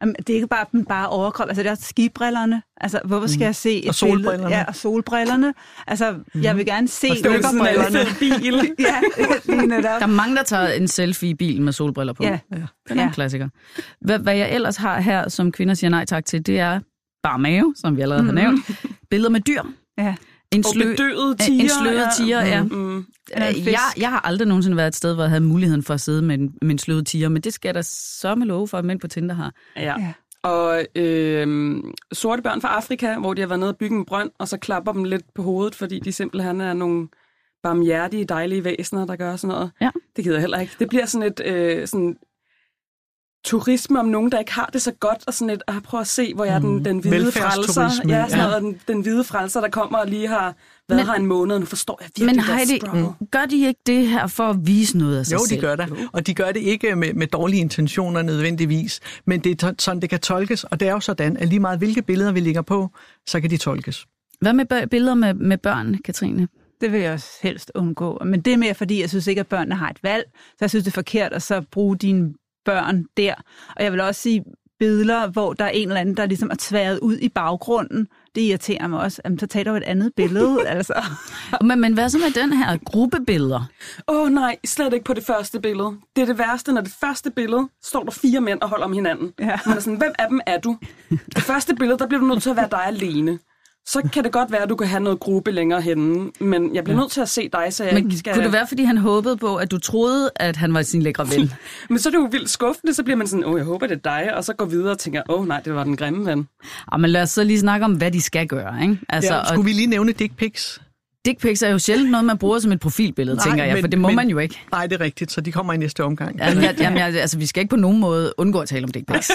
Jamen, det er ikke bare den bare overkrop, altså det er også skibrillerne. Altså, hvorfor skal mm. jeg se et og solbrillerne. billede? Ja, og solbrillerne. Altså, mm. jeg vil gerne se dykkerbrillerne. bil. Ja, lige netop. Der er mange, der tager en selfie i bilen med solbriller på. Ja. Den er ja. en klassiker. Hvad, hvad jeg ellers har her, som kvinder siger nej tak til, det er bare mave, som vi allerede mm. har nævnt. Billeder med dyr. Ja. En, slø, bedøvet tiger, en sløret tiger, ja. ja. Mm. Jeg, jeg har aldrig nogensinde været et sted, hvor jeg havde muligheden for at sidde med en, med en sløret tiger, men det skal der så med love for, at mænd på Tinder har. Ja. ja. Og øh, sorte børn fra Afrika, hvor de har været nede og bygge en brønd, og så klapper dem lidt på hovedet, fordi de simpelthen er nogle barmhjertige, dejlige væsener, der gør sådan noget. Ja. Det gider jeg heller ikke. Det bliver sådan et øh, sådan turisme om nogen, der ikke har det så godt, og sådan et, ah, prøv at se, hvor jeg er den, den hvide frelser. Ja, sådan noget, den, den hvide frelser, der kommer og lige har været men, her en måned, og nu forstår jeg virkelig, men Heidi, mm. gør de ikke det her for at vise noget af sig jo, selv? Jo, de gør det. Og de gør det ikke med, med dårlige intentioner nødvendigvis, men det er sådan, det kan tolkes, og det er jo sådan, at lige meget hvilke billeder vi lægger på, så kan de tolkes. Hvad med billeder med, med børn, Katrine? Det vil jeg også helst undgå. Men det er mere, fordi jeg synes ikke, at børnene har et valg, så jeg synes, det er forkert at så bruge dine børn der. Og jeg vil også sige billeder, hvor der er en eller anden, der ligesom er tværet ud i baggrunden. Det irriterer mig også. Jamen, så tager du et andet billede, altså. Men, men hvad så med den her gruppebilleder? Åh oh, nej, slet ikke på det første billede. Det er det værste, når det første billede står der fire mænd og holder om hinanden. Ja. Man er sådan, hvem af dem er du? Det første billede, der bliver du nødt til at være dig alene. Så kan det godt være, at du kan have noget gruppe længere henne, men jeg bliver nødt til at se dig, så jeg men ikke skal... kunne det være, fordi han håbede på, at du troede, at han var sin lækre ven? Men så er det jo vildt skuffende, så bliver man sådan, åh, jeg håber, det er dig, og så går videre og tænker, åh nej, det var den grimme ven. Ja, men lad os så lige snakke om, hvad de skal gøre, ikke? Altså, ja, skulle og... vi lige nævne dick pics? Dick pics er jo sjældent noget, man bruger som et profilbillede, nej, tænker jeg, men, for det må men, man jo ikke. Nej, det er rigtigt, så de kommer i næste omgang. Jamen, jeg, jamen, jeg, altså, vi skal ikke på nogen måde undgå at tale om dick pics.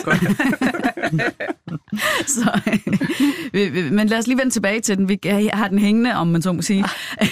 Så, men lad os lige vende tilbage til den. Vi har den hængende, om man så må sige,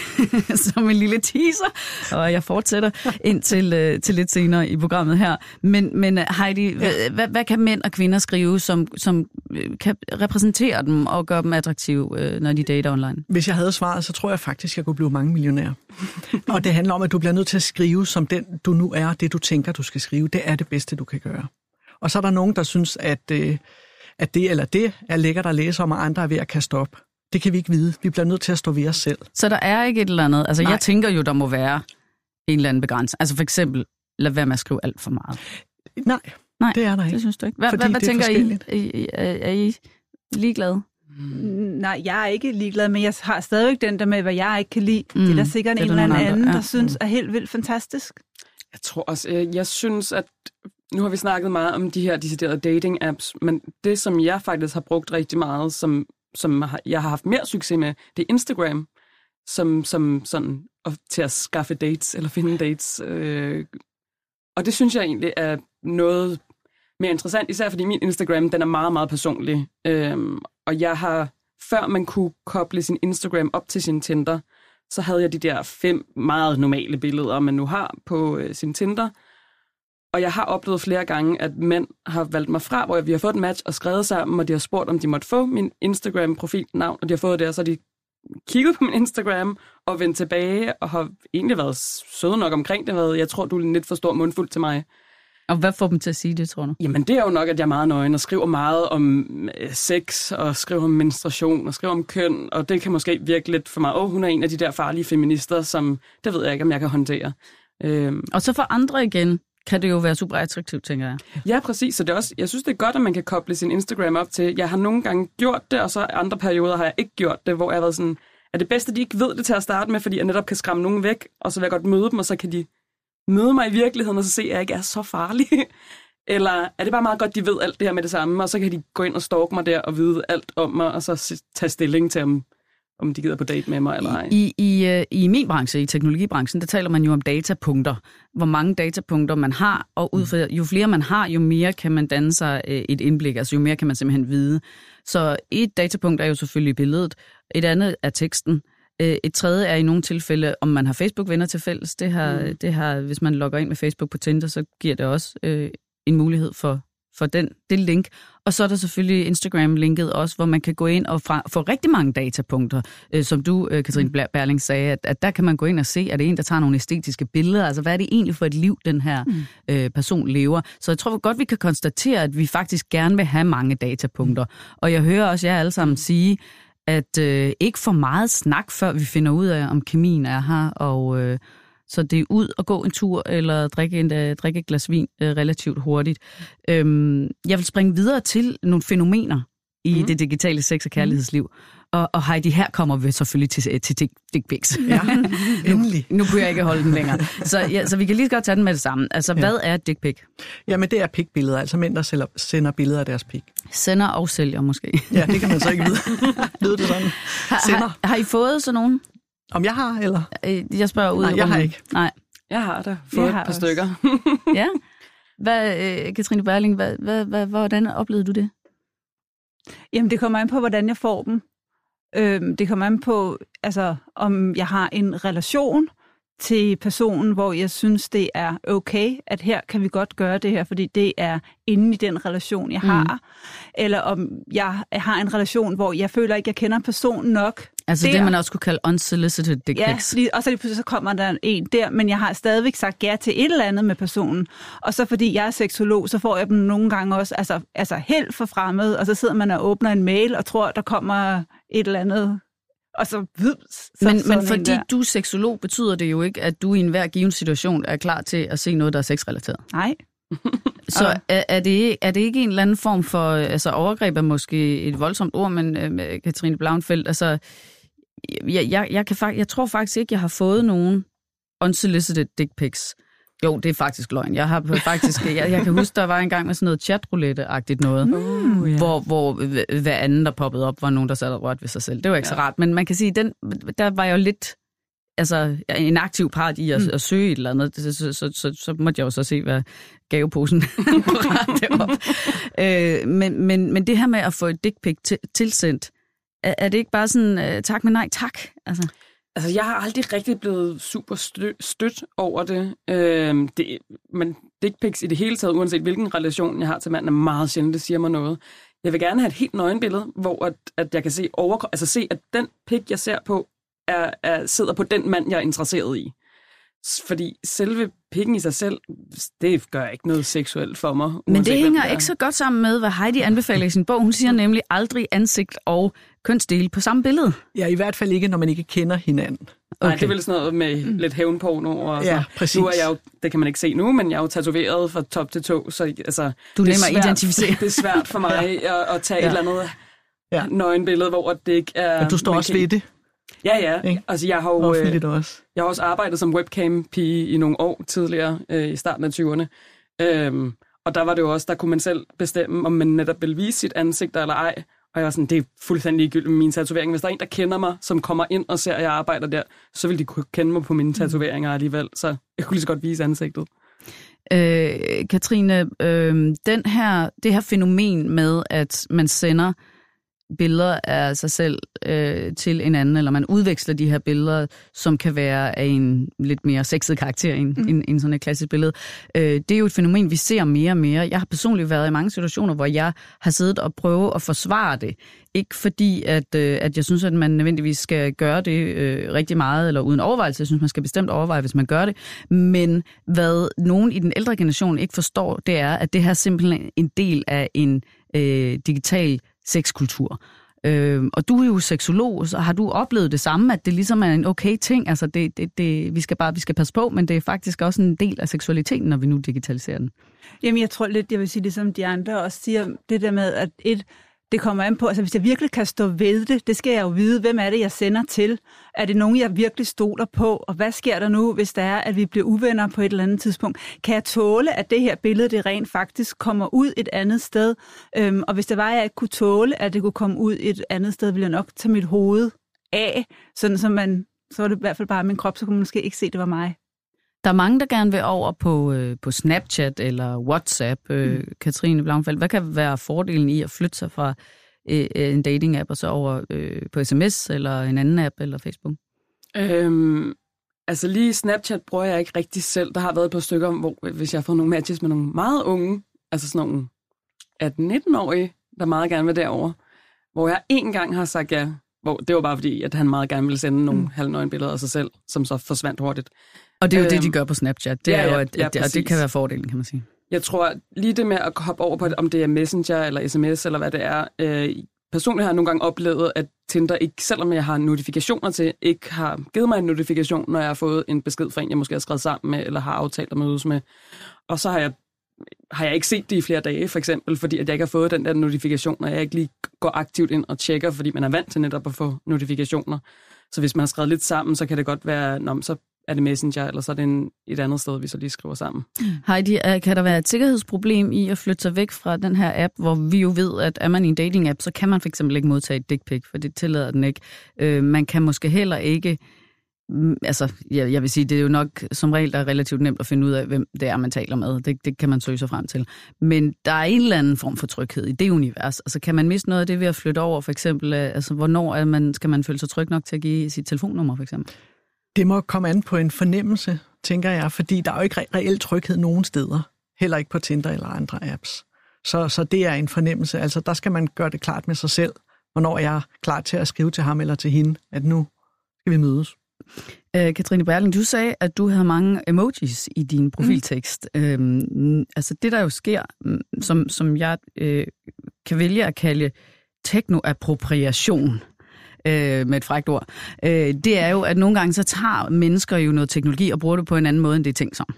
som en lille teaser, og jeg fortsætter ind til, til lidt senere i programmet her. Men, men Heidi, ja. hvad, hvad kan mænd og kvinder skrive, som, som kan repræsentere dem og gøre dem attraktive, når de dater online? Hvis jeg havde svaret, så tror jeg faktisk, jeg kunne blive mange millionær. Og det handler om, at du bliver nødt til at skrive som den, du nu er, det du tænker, du skal skrive. Det er det bedste, du kan gøre. Og så er der nogen, der synes, at, øh, at det eller det er lækkert at læse om, og andre er ved at kaste op. Det kan vi ikke vide. Vi bliver nødt til at stå ved os selv. Så der er ikke et eller andet... Altså, nej. Jeg tænker jo, der må være en eller anden begrænsning. Altså for eksempel, lad være med at skrive alt for meget. Nej, nej det er der ikke. Det synes du ikke. Hvad, hvad, hvad tænker I? I? Er I ligeglade? Mm. Nej, jeg er ikke ligeglad, men jeg har stadigvæk den der med, hvad jeg ikke kan lide. Mm. Det er der sikkert en eller anden, andre, anden ja. der synes er helt vildt fantastisk. Jeg tror også, jeg, jeg synes, at nu har vi snakket meget om de her deciderede dating-apps, men det, som jeg faktisk har brugt rigtig meget, som, som jeg har haft mere succes med, det er Instagram, som, som sådan, til at skaffe dates, eller finde dates. Øh, og det synes jeg egentlig er noget mere interessant, især fordi min Instagram, den er meget, meget personlig. Øh, og jeg har, før man kunne koble sin Instagram op til sin Tinder, så havde jeg de der fem meget normale billeder, man nu har på øh, sin Tinder. Og jeg har oplevet flere gange, at mænd har valgt mig fra, hvor vi har fået et match og skrevet sammen, og de har spurgt, om de måtte få min Instagram-profilnavn, og de har fået det, og så har de kigget på min Instagram og vendt tilbage, og har egentlig været søde nok omkring det. Været, jeg tror, du er en lidt for stor mundfuld til mig. Og hvad får dem til at sige det, tror du? Jamen, det er jo nok, at jeg er meget nøgen og skriver meget om sex, og skriver om menstruation, og skriver om køn, og det kan måske virke lidt for mig. Åh, oh, hun er en af de der farlige feminister, som, det ved jeg ikke, om jeg kan håndtere. Øhm. Og så for andre igen, kan det jo være super attraktivt, tænker jeg. Ja, præcis. Så det er også, jeg synes, det er godt, at man kan koble sin Instagram op til. Jeg har nogle gange gjort det, og så andre perioder har jeg ikke gjort det, hvor jeg har været sådan, er det bedste, de ikke ved det til at starte med, fordi jeg netop kan skræmme nogen væk, og så vil jeg godt møde dem, og så kan de møde mig i virkeligheden, og så se, at jeg ikke er så farlig. Eller er det bare meget godt, de ved alt det her med det samme, og så kan de gå ind og stalke mig der og vide alt om mig, og så tage stilling til, om, om de gider på date med mig eller ej. I, i, I min branche, i teknologibranchen, der taler man jo om datapunkter. Hvor mange datapunkter man har, og ud fra, jo flere man har, jo mere kan man danne sig et indblik, altså jo mere kan man simpelthen vide. Så et datapunkt er jo selvfølgelig billedet, et andet er teksten. Et tredje er i nogle tilfælde, om man har Facebook-venner til fælles. Det har, mm. det har, hvis man logger ind med Facebook på Tinder, så giver det også øh, en mulighed for, for den, det link. Og så er der selvfølgelig Instagram-linket også, hvor man kan gå ind og fra, få rigtig mange datapunkter. Øh, som du, øh, Katrine Berling, sagde, at, at der kan man gå ind og se, at det er en, der tager nogle æstetiske billeder. Altså, hvad er det egentlig for et liv, den her mm. øh, person lever? Så jeg tror godt, vi kan konstatere, at vi faktisk gerne vil have mange datapunkter. Og jeg hører også jer alle sammen sige, at øh, ikke for meget snak, før vi finder ud af, om kemien er her, og øh, så det er ud og gå en tur, eller drikke, en, uh, drikke et glas vin uh, relativt hurtigt. Øhm, jeg vil springe videre til nogle fænomener i mm. det digitale sex- og kærlighedsliv. Og, og Heidi, her kommer vi selvfølgelig til, til dick pics. Ja, endelig. Nu, nu kunne jeg ikke holde den længere. Så, ja, så vi kan lige godt tage den med det samme. Altså, ja. Hvad er et dick pic? Jamen, det er pik-billeder, altså mænd, der sælger, sender billeder af deres pik. Sender og sælger måske. Ja, det kan man så ikke vide. Ved det sådan? Har, har, har I fået sådan nogen? Om jeg har, eller? Jeg spørger ud. Nej, jeg har ikke. Nej. Jeg har da fået et par også. stykker. Ja. Hvad, øh, Katrine Berling, hvad, hvad, hvad, hvordan oplevede du det? Jamen, det kommer an på, hvordan jeg får dem. Øhm, det kommer an på, altså, om jeg har en relation til personen, hvor jeg synes, det er okay, at her kan vi godt gøre det her, fordi det er inde i den relation, jeg har. Mm. Eller om jeg har en relation, hvor jeg føler ikke, jeg kender personen nok. Altså der. Det, man også kunne kalde unsolicited dick pics. Ja, og så lige pludselig så kommer der en der, men jeg har stadigvæk sagt ja til et eller andet med personen. Og så fordi jeg er seksolog, så får jeg dem nogle gange også altså, altså helt for fremmed, og så sidder man og åbner en mail og tror, der kommer et eller andet. Og så, så men, men fordi du er seksolog, betyder det jo ikke, at du i enhver given situation er klar til at se noget, der er sexrelateret. Nej. Så er, er, det, er det ikke en eller anden form for, altså overgreb er måske et voldsomt ord, men øh, Katrine Blauenfeldt, altså, jeg, jeg, jeg, kan, jeg tror faktisk ikke, jeg har fået nogen unsolicited dick pics. Jo, det er faktisk løgn. Jeg har faktisk, jeg, jeg kan huske, der var en gang med sådan noget chatroulette-agtigt noget, mm, yeah. hvor, hvor hver anden, der poppede op, var nogen, der sad og rørte ved sig selv. Det var ikke ja. så rart, men man kan sige, den, der var jeg jo lidt altså, en aktiv part i at, mm. at søge et eller andet, så, så, så, så, så måtte jeg jo så se, hvad gaveposen bragte op. øh, men, men, men det her med at få et dick pic t- tilsendt, er, er det ikke bare sådan, uh, tak, men nej, tak? Altså... Altså, jeg har aldrig rigtig blevet super stø- stødt over det. Øhm, det. Men dick pics i det hele taget, uanset hvilken relation jeg har til manden, er meget sjældent, det siger mig noget. Jeg vil gerne have et helt nøgenbillede, hvor at, at jeg kan se, over, altså se, at den pic, jeg ser på, er, er, sidder på den mand, jeg er interesseret i. Fordi selve pikken i sig selv, det gør ikke noget seksuelt for mig. Men det hænger ikke så godt sammen med, hvad Heidi anbefaler i sin bog. Hun siger nemlig aldrig ansigt og kønsdele på samme billede. Ja, i hvert fald ikke, når man ikke kender hinanden. Okay. Nej, det er vel sådan noget med mm. lidt hævnporno. Og ja, så. præcis. Nu er jeg jo, det kan man ikke se nu, men jeg er jo tatoveret fra top til tå, så altså... Du er nemmere at identificere. Det er svært for mig ja. at, at tage ja. et eller andet ja. nøgenbillede, hvor det ikke er... Men du står også kan... ved det. Ja, ja. Ikke? Altså, jeg har jo øh, også. Jeg har også arbejdet som webcam-pige i nogle år tidligere, øh, i starten af tyverne. Øhm, og der var det jo også, der kunne man selv bestemme, om man netop vil vise sit ansigt eller ej. Og jeg var sådan, det er fuldstændig ligegyldigt med mine tatoveringer. Hvis der er en, der kender mig, som kommer ind og ser, at jeg arbejder der, så vil de kunne kende mig på mine tatoveringer alligevel. Så jeg kunne lige så godt vise ansigtet. Øh, Katrine, øh, den her, det her fænomen med, at man sender billeder af sig selv øh, til en anden, eller man udveksler de her billeder, som kan være af en lidt mere sexet karakter end, mm. end, end sådan et klassisk billede. Øh, det er jo et fænomen, vi ser mere og mere. Jeg har personligt været i mange situationer, hvor jeg har siddet og prøvet at forsvare det. Ikke fordi, at, øh, at jeg synes, at man nødvendigvis skal gøre det øh, rigtig meget, eller uden overvejelse. Jeg synes, man skal bestemt overveje, hvis man gør det. Men hvad nogen i den ældre generation ikke forstår, det er, at det her simpelthen en del af en øh, digital sexkultur. Øh, og du er jo seksolog, så har du oplevet det samme, at det ligesom er en okay ting? Altså, det, det, det, vi skal bare vi skal passe på, men det er faktisk også en del af seksualiteten, når vi nu digitaliserer den. Jamen, jeg tror lidt, jeg vil sige det, som de andre også siger, det der med, at et, det kommer an på, altså hvis jeg virkelig kan stå ved det, det skal jeg jo vide, hvem er det, jeg sender til? Er det nogen, jeg virkelig stoler på? Og hvad sker der nu, hvis der er, at vi bliver uvenner på et eller andet tidspunkt? Kan jeg tåle, at det her billede, det rent faktisk kommer ud et andet sted? Øhm, og hvis det var, at jeg ikke kunne tåle, at det kunne komme ud et andet sted, ville jeg nok tage mit hoved af, sådan som man, så var det i hvert fald bare min krop, så kunne man måske ikke se, at det var mig. Der er mange, der gerne vil over på, øh, på Snapchat eller WhatsApp. Øh, mm. Katrine Blauenfeldt, hvad kan være fordelen i at flytte sig fra øh, en dating-app og så over øh, på sms eller en anden app eller Facebook? Øhm, altså lige Snapchat bruger jeg ikke rigtig selv. Der har været et par stykker, hvor hvis jeg har fået nogle matches med nogle meget unge, altså sådan nogle atten-nitten-årig, der meget gerne vil derover, hvor jeg en gang har sagt ja. Hvor det var bare fordi, at han meget gerne ville sende nogle mm. halvnøgenbilleder af sig selv, som så forsvandt hurtigt. Og det er jo øhm, det, de gør på Snapchat. Det ja, er jo, ja, at, ja, at, og det kan være fordelen, kan man sige. Jeg tror lige det med at hoppe over på, om det er Messenger eller sms eller hvad det er. Øh, personligt har jeg nogle gange oplevet, at Tinder ikke, selvom jeg har notifikationer til, ikke har givet mig en notifikation, når jeg har fået en besked fra en, jeg måske har skrevet sammen med, eller har aftalt at mødes med. Og så har jeg, har jeg ikke set det i flere dage, for eksempel, fordi at jeg ikke har fået den der notifikation, og jeg ikke lige går aktivt ind og tjekker, fordi man er vant til netop at få notifikationer. Så hvis man har skrevet lidt sammen, så kan det godt være, nå, så er det Messenger, eller så er det en, et andet sted, vi så lige skriver sammen. Heidi, kan der være et sikkerhedsproblem i at flytte sig væk fra den her app, hvor vi jo ved, at er man i en dating-app, så kan man for eksempel ikke modtage et dick pic, for det tillader den ikke. Øh, man kan måske heller ikke, altså jeg, jeg vil sige, det er jo nok som regel, der er relativt nemt at finde ud af, hvem det er, man taler med. Det, det kan man søge sig frem til. Men der er en eller anden form for tryghed i det univers. Altså kan man miste noget af det ved at flytte over, for eksempel, altså hvornår er man, skal man føle sig tryg nok til at give sit telefonnummer, for eksempel? Det må komme an på en fornemmelse, tænker jeg, fordi der er jo ikke re- reel tryghed nogen steder. Heller ikke på Tinder eller andre apps. Så, så det er en fornemmelse. Altså der skal man gøre det klart med sig selv, hvornår jeg er klar til at skrive til ham eller til hende, at nu skal vi mødes. Øh, Katrine Berling, du sagde, at du havde mange emojis i din profiltekst. Mm. Øhm, altså det, der jo sker, som, som jeg øh, kan vælge at kalde teknoappropriation, øh, med et frækt ord, øh, det er jo, at nogle gange så tager mennesker jo noget teknologi og bruger det på en anden måde, end det er tænkt som.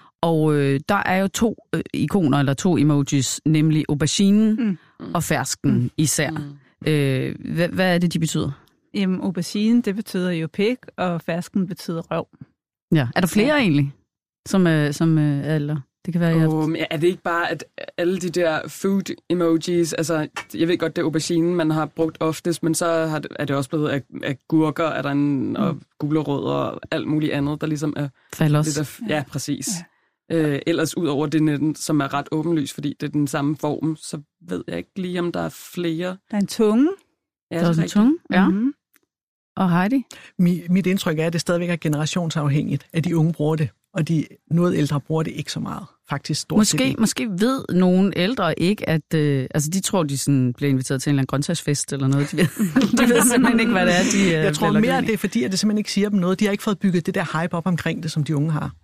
Og øh, der er jo to øh, ikoner, eller to emojis, nemlig auberginen mm. og fersken mm. især. Mm. Øh, hvad, hvad er det, de betyder? Jamen, aubergine, det betyder jo pik, og fersken betyder røv. Ja. Er der flere ja. egentlig, som, øh, som øh, eller det kan være, oh, jeg... Er det ikke bare, at alle de der food emojis, altså, jeg ved godt, det er aubergine, man har brugt oftest, men så har det, er det også blevet af, af gurker, er der en, mm. og gulerødder og alt muligt andet, der ligesom er... Fallos. Det der, ja, præcis. Ja. Øh, ellers ud over det, som er ret åbenlyst, fordi det er den samme form, så ved jeg ikke lige, om der er flere. Der er en tunge. Ja, der er også en tunge, ja. Mm-hmm. Og Heidi? Mit, mit indtryk er, at det stadigvæk er generationsafhængigt, at de unge bruger det, og de noget ældre bruger det ikke så meget. Faktisk stort måske, set. Måske ved nogle ældre ikke, at øh, altså de tror, de sådan bliver inviteret til en eller anden grøntsagsfest eller noget. De ved, de ved simpelthen ikke, hvad det er, de øh, Jeg tror mere, at det er fordi, at det simpelthen ikke siger dem noget. De har ikke fået bygget det der hype op omkring det, som de unge har.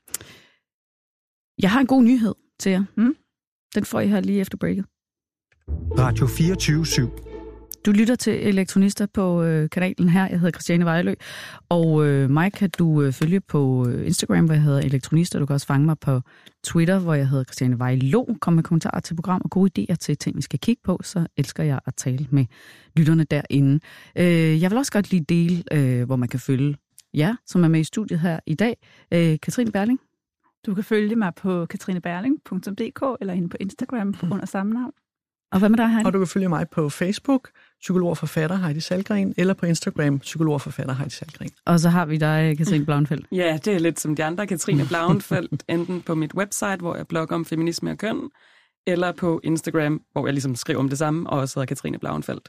Jeg har en god nyhed til jer. Mm? Den får I her lige efter breaket. Radio fireogtyve syv. Du lytter til Elektronister på øh, kanalen her. Jeg hedder Christiane Vejlø, og øh, mig kan du øh, følge på øh, Instagram, hvor jeg hedder Elektronister. Du kan også fange mig på Twitter, hvor jeg hedder Christiane Vejlø. Kom med kommentarer til program og gode idéer til ting, vi skal kigge på, så elsker jeg at tale med lytterne derinde. Øh, jeg vil også godt lige dele, øh, hvor man kan følge jer, som er med i studiet her i dag. Øh, Katrine Berling. Du kan følge mig på katrineberling punktum d k eller inde på Instagram mm. under samme navn. Og hvad med dig, Heidi? Og du kan følge mig på Facebook, psykolog og forfatter Heidi Salgren, eller på Instagram, psykolog og forfatter Heidi Salgren. Og så har vi dig, Katrine Blauenfeldt. Ja, det er lidt som de andre. Katrine Blauenfeldt, enten på mit website, hvor jeg blogger om feminisme og køn, eller på Instagram, hvor jeg ligesom skriver om det samme, og også hedder Katrine Blauenfeldt.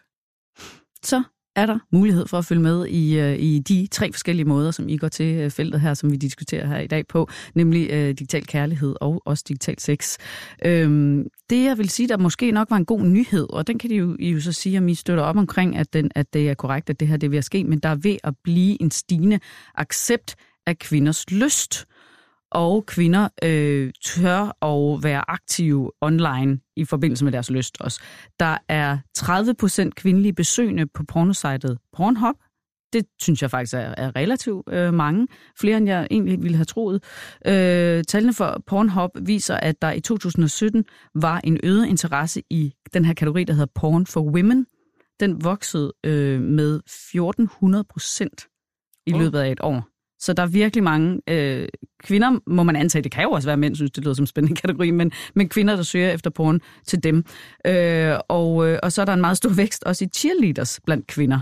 Så er der mulighed for at følge med i, i de tre forskellige måder, som I går til feltet her, som vi diskuterer her i dag på, nemlig øh, digital kærlighed og også digital sex. Øhm, det, jeg vil sige, der måske nok var en god nyhed, og den kan I jo, I jo så sige, om I støtter op omkring, at, den, at det er korrekt, at det her det er ved at ske, men der er ved at blive en stigende accept af kvinders lyst, og kvinder øh, tør at være aktive online i forbindelse med deres lyst også. Der er tredive procent kvindelige besøgende på pornositet Pornhub. Det synes jeg faktisk er, er relativt øh, mange. Flere end jeg egentlig ville have troet. Øh, tallene for Pornhub viser, at der i to tusind og sytten var en øget interesse i den her kategori, der hedder Porn for Women. Den voksede øh, med fjorten hundrede procent i løbet af et år. Så der er virkelig mange øh, kvinder, må man antage, det kan jo også være mænd, synes det lyder som en spændende kategori, men, men kvinder, der søger efter porn til dem. Øh, og, øh, og så er der en meget stor vækst også i cheerleaders blandt kvinder.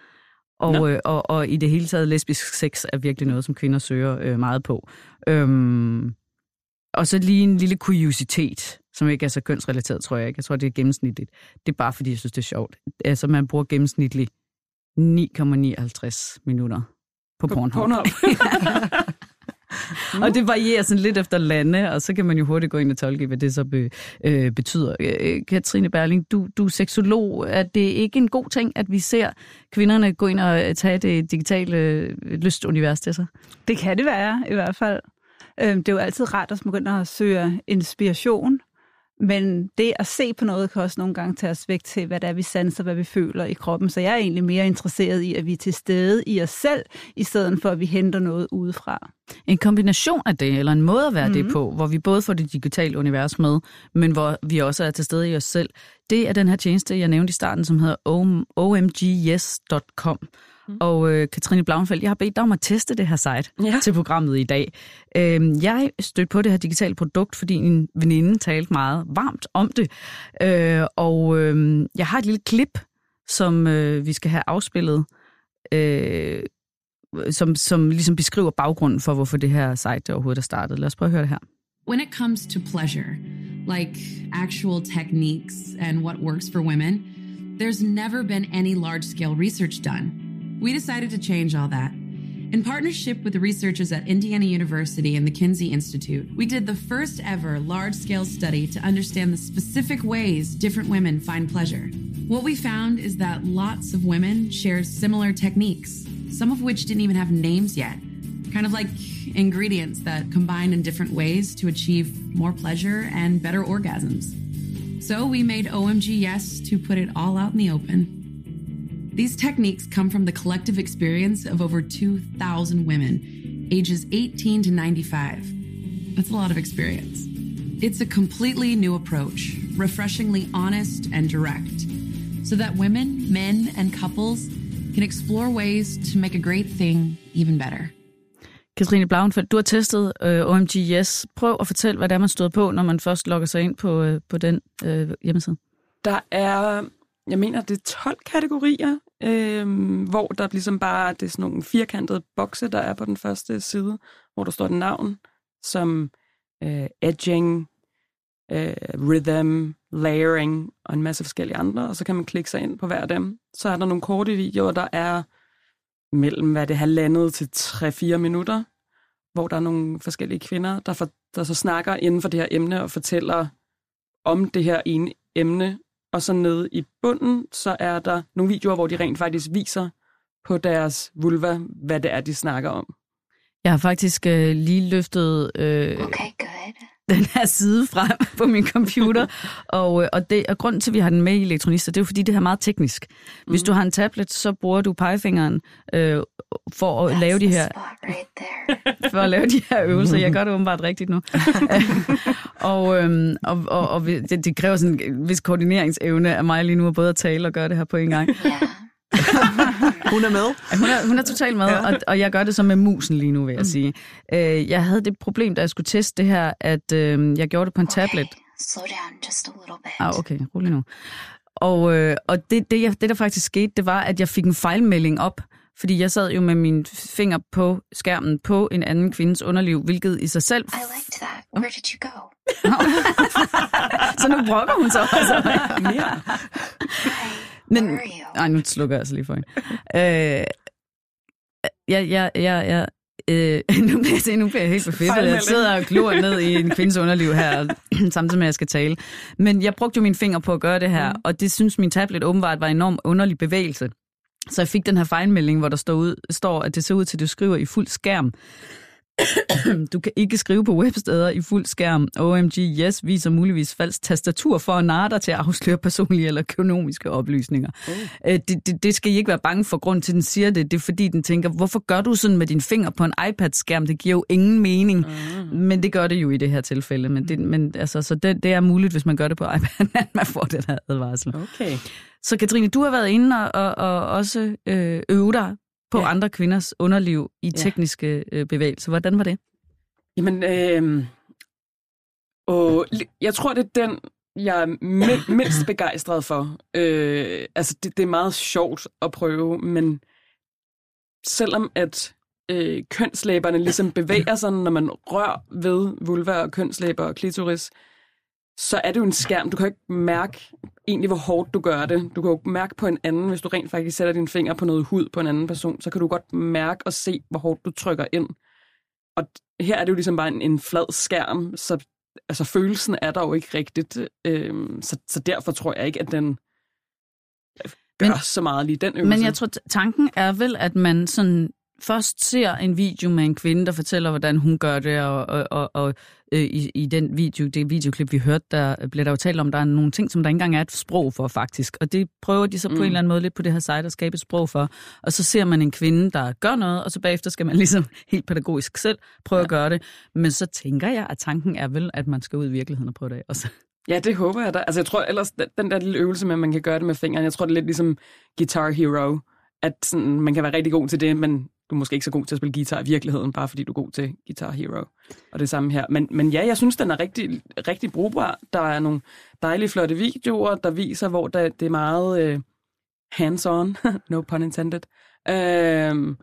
Og, øh, og, og i det hele taget, lesbisk sex er virkelig noget, som kvinder søger øh, meget på. Øhm, og så lige en lille kuriositet, som ikke er så kønsrelateret, tror jeg ikke. Jeg tror, det er gennemsnitligt. Det er bare, fordi jeg synes, det er sjovt. Altså, man bruger gennemsnitligt ni komma nioghalvtreds minutter på Pornhub. Pornhub. Og det varierer sådan lidt efter lande, og så kan man jo hurtigt gå ind og tolke, hvad det så be, øh, betyder. Øh, Katrine Berling, du, du er seksolog. Er det ikke en god ting, at vi ser kvinderne gå ind og tage det digitale lystunivers til sig? Det kan det være, i hvert fald. Det er jo altid rart at begynde at søge inspiration, men det at se på noget kan også nogle gange tage os væk til, hvad det er, vi sanser, hvad vi føler i kroppen. Så jeg er egentlig mere interesseret i, at vi er til stede i os selv, i stedet for, at vi henter noget udefra. En kombination af det, eller en måde at være mm-hmm. det på, hvor vi både får det digitale univers med, men hvor vi også er til stede i os selv, det er den her tjeneste, jeg nævnte i starten, som hedder o m g yes dot com. Mm. Og øh, Katrine Blauenfeldt, jeg har bedt dig om at teste det her site ja. til programmet i dag. Øh, jeg stødte på det her digitale produkt, fordi en veninde talte meget varmt om det. Øh, og øh, jeg har et lille klip, som øh, vi skal have afspillet, øh, som, som ligesom beskriver baggrunden for, hvorfor det her site overhovedet er startet. Lad os prøve at høre det her. When it comes to pleasure, like actual techniques and what works for women, there's never been any large-scale research done. We decided to change all that. In partnership with the researchers at Indiana University and the Kinsey Institute, we did the first ever large-scale study to understand the specific ways different women find pleasure. What we found is that lots of women share similar techniques, some of which didn't even have names yet, kind of like ingredients that combine in different ways to achieve more pleasure and better orgasms. So we made O M G Yes to put it all out in the open. These techniques come from the collective experience of over two thousand women, ages eighteen to ninety-five. That's a lot of experience. It's a completely new approach, refreshingly honest and direct, so that women, men, and couples can explore ways to make a great thing even better. Katrine Blauenfeldt, du har testet øh, O M G Yes. Prøv at fortælle, hvad det er, man støder på, når man først logger sig ind på, øh, på den øh, hjemmeside. Der er... Jeg mener, det er tolv kategorier, øh, hvor der ligesom bare det er sådan nogle firkantede bokse, der er på den første side, hvor der står et navn som øh, edging, øh, rhythm, layering og en masse forskellige andre, og så kan man klikke sig ind på hver af dem. Så er der nogle korte videoer, der er mellem, hvad det har landet til tre fire minutter, hvor der er nogle forskellige kvinder, der, for, der så snakker inden for det her emne og fortæller om det her ene emne. Og så nede i bunden, så er der nogle videoer, hvor de rent faktisk viser på deres vulva, hvad det er, de snakker om. Jeg har faktisk øh, lige løftet øh, okay, good. den her side frem på min computer, og, og, det, og grunden til, at vi har den med i Elektronister, det er jo fordi, det her er meget teknisk. Hvis mm. du har en tablet, så bruger du pegefingeren øh, for at That's lave de her right for at lave de her øvelser. Jeg gør det åbenbart rigtigt nu. og øhm, og, og, og det, det kræver sådan en vis koordineringsevne af mig lige nu, at både at tale og gøre det her på en gang. Yeah. Hun er med. Hun er, hun er totalt med, ja. og, og jeg gør det så med musen lige nu, vil jeg mm. sige. Øh, jeg havde det problem, da jeg skulle teste det her, at øh, jeg gjorde det på en okay. tablet. Slow down just a little bit. Ah, okay, rolig nu. Og, øh, og det, det, jeg, det, der faktisk skete, det var, at jeg fik en fejlmelding op, fordi jeg sad jo med min finger på skærmen på en anden kvindes underliv, hvilket i sig selv... I liked that. Where did you go? Så nu brokker hun så også. Mere. Men, nej, nu slukker jeg altså lige for hende. Øh, jeg, jeg, jeg, jeg, øh, nu, bliver jeg, nu bliver jeg helt forfættet. Jeg sidder og glor ned i en kvindes underliv her, samtidig med, at jeg skal tale. Men jeg brugte jo mine fingre på at gøre det her, mm. og det synes min tablet åbenbart var en enorm underlig bevægelse. Så jeg fik den her fejlmelding, hvor der står, ud, står, at det ser ud til, at du skriver i fuld skærm. Du kan ikke skrive på websteder i fuld skærm. O M G Yes viser muligvis falsk tastatur for at narre dig til at afsløre personlige eller økonomiske oplysninger. Oh. Det, det, det skal I ikke være bange for, grund til, den siger det. Det er fordi, den tænker, hvorfor gør du sådan med dine fingre på en iPad-skærm? Det giver jo ingen mening. Mm. Men det gør det jo i det her tilfælde. Men, det, men altså, så det, det er muligt, hvis man gør det på iPad, at man får den her advarsel. Okay. Så Katrine, du har været inde og, og, og også øh, øve dig på ja. andre kvinders underliv i tekniske øh, bevægelser. Hvordan var det? Jamen, øh, og jeg tror, det er den, jeg er min, mindst begejstret for. Øh, altså, det, det er meget sjovt at prøve, men selvom at øh, kønslæberne ligesom bevæger sig, når man rører ved vulva og kønslæber og klitoris, så er det jo en skærm. Du kan ikke mærke egentlig, hvor hårdt du gør det. Du kan jo mærke på en anden, hvis du rent faktisk sætter dine fingre på noget hud på en anden person, så kan du godt mærke og se, hvor hårdt du trykker ind. og her er det jo ligesom bare en, en flad skærm, så altså, følelsen er der jo ikke rigtigt. Øhm, så, så derfor tror jeg ikke, at den gør men, så meget lige den øvelse. Men jeg tror, tanken er vel, at man sådan først ser en video med en kvinde, der fortæller, hvordan hun gør det, og, og, og, og øh, i, i den video, det videoklip, vi hørte, der blev der jo talt om, der er nogle ting, som der ikke engang er et sprog for, faktisk. Og det prøver de så på mm. en eller anden måde lidt på det her site at skabe et sprog for. Og så ser man en kvinde, der gør noget, og så bagefter skal man ligesom helt pædagogisk selv prøve ja. at gøre det. Men så tænker jeg, at tanken er vel, at man skal ud i virkeligheden og prøve det af. Og så ja, det håber jeg da. Altså, jeg tror ellers, den der lille øvelse med, at man kan gøre det med fingrene, jeg tror, det er lidt ligesom Guitar Hero, at sådan, man kan være rigtig god til det, men du er måske ikke så god til at spille guitar i virkeligheden, bare fordi du er god til Guitar Hero. Og det samme her. Men, men ja, jeg synes, den er rigtig, rigtig brugbar. Der er nogle dejlige, flotte videoer, der viser, hvor der, det er meget øh, hands-on, no pun intended. Øhm,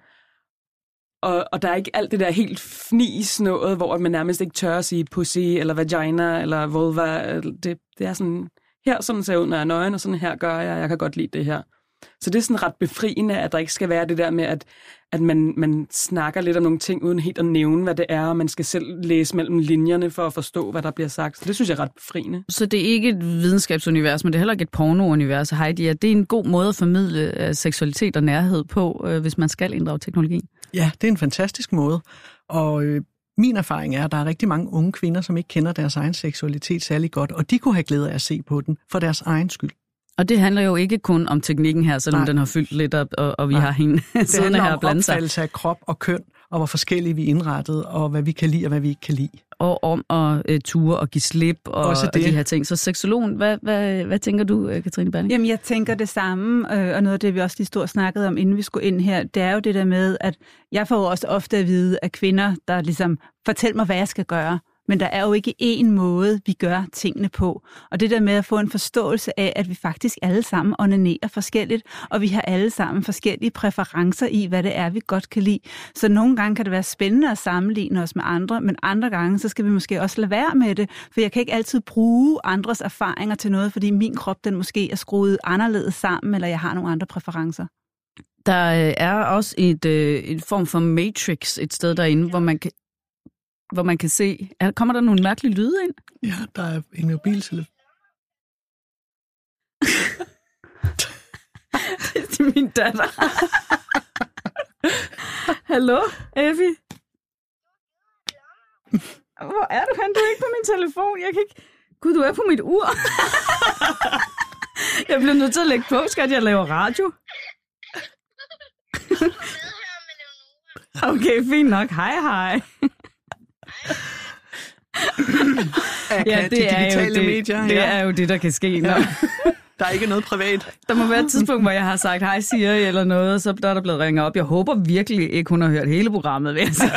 og, og der er ikke alt det der helt fnis noget, hvor man nærmest ikke tør at sige pussy, eller vagina, eller vulva. Det, det er sådan, her sådan ser jeg ud, når jeg er nøgen, og sådan her gør jeg, jeg kan godt lide det her. Så det er sådan ret befriende, at der ikke skal være det der med, at, at man, man snakker lidt om nogle ting, uden helt at nævne, hvad det er, og man skal selv læse mellem linjerne for at forstå, hvad der bliver sagt. Så det synes jeg er ret befriende. Så det er ikke et videnskabsunivers, men det er heller ikke et pornounivers, Heidi. Er det en god måde at formidle seksualitet og nærhed på, hvis man skal inddrage teknologien? Ja, det er en fantastisk måde. Og øh, min erfaring er, at der er rigtig mange unge kvinder, som ikke kender deres egen seksualitet særlig godt, og de kunne have glæde af at se på den for deres egen skyld. Og det handler jo ikke kun om teknikken her, selvom Nej. den har fyldt lidt op, og, og vi Nej. har hende siddende her og blandet sig. Det handler om opfattelse af krop og køn, og hvor forskellige vi er indrettet, og hvad vi kan lide og hvad vi ikke kan lide. Og om at uh, ture og give slip og, og de her ting. Så seksologen, hvad, hvad, hvad tænker du, Katrine Berling? Jamen, jeg tænker det samme, øh, og noget af det, vi også lige stod og snakkede om, inden vi skulle ind her, det er jo det der med, at jeg får også ofte at vide af kvinder, der ligesom fortæller mig, hvad jeg skal gøre. Men der er jo ikke én måde, vi gør tingene på. Og det der med at få en forståelse af, at vi faktisk alle sammen onanerer forskelligt, og vi har alle sammen forskellige præferencer i, hvad det er, vi godt kan lide. Så nogle gange kan det være spændende at sammenligne os med andre, men andre gange, så skal vi måske også lade være med det, for jeg kan ikke altid bruge andres erfaringer til noget, fordi min krop, den måske er skruet anderledes sammen, eller jeg har nogle andre præferencer. Der er også et, et form for matrix et sted derinde, hvor man kan hvor man kan se... Kommer der nogle mærkelige lyde ind? Ja, der er en mobiltelefon. Det er min datter. Hallo, Effie? Hvor er du hen? Du er ikke på min telefon. Jeg kan ikke... Gud, du er på mit ur. Jeg bliver nødt til at lægge på, skat. Jeg laver radio. Okay, fint nok. Hej, hej. Ja, det er, jo det, medier, det ja. er jo det, der kan ske. Ja. Der er ikke noget privat. Der må være et tidspunkt, hvor jeg har sagt hej Siri eller noget, og så der er der blevet ringet op. Jeg håber virkelig ikke, hun har hørt hele programmet, vil jeg sige.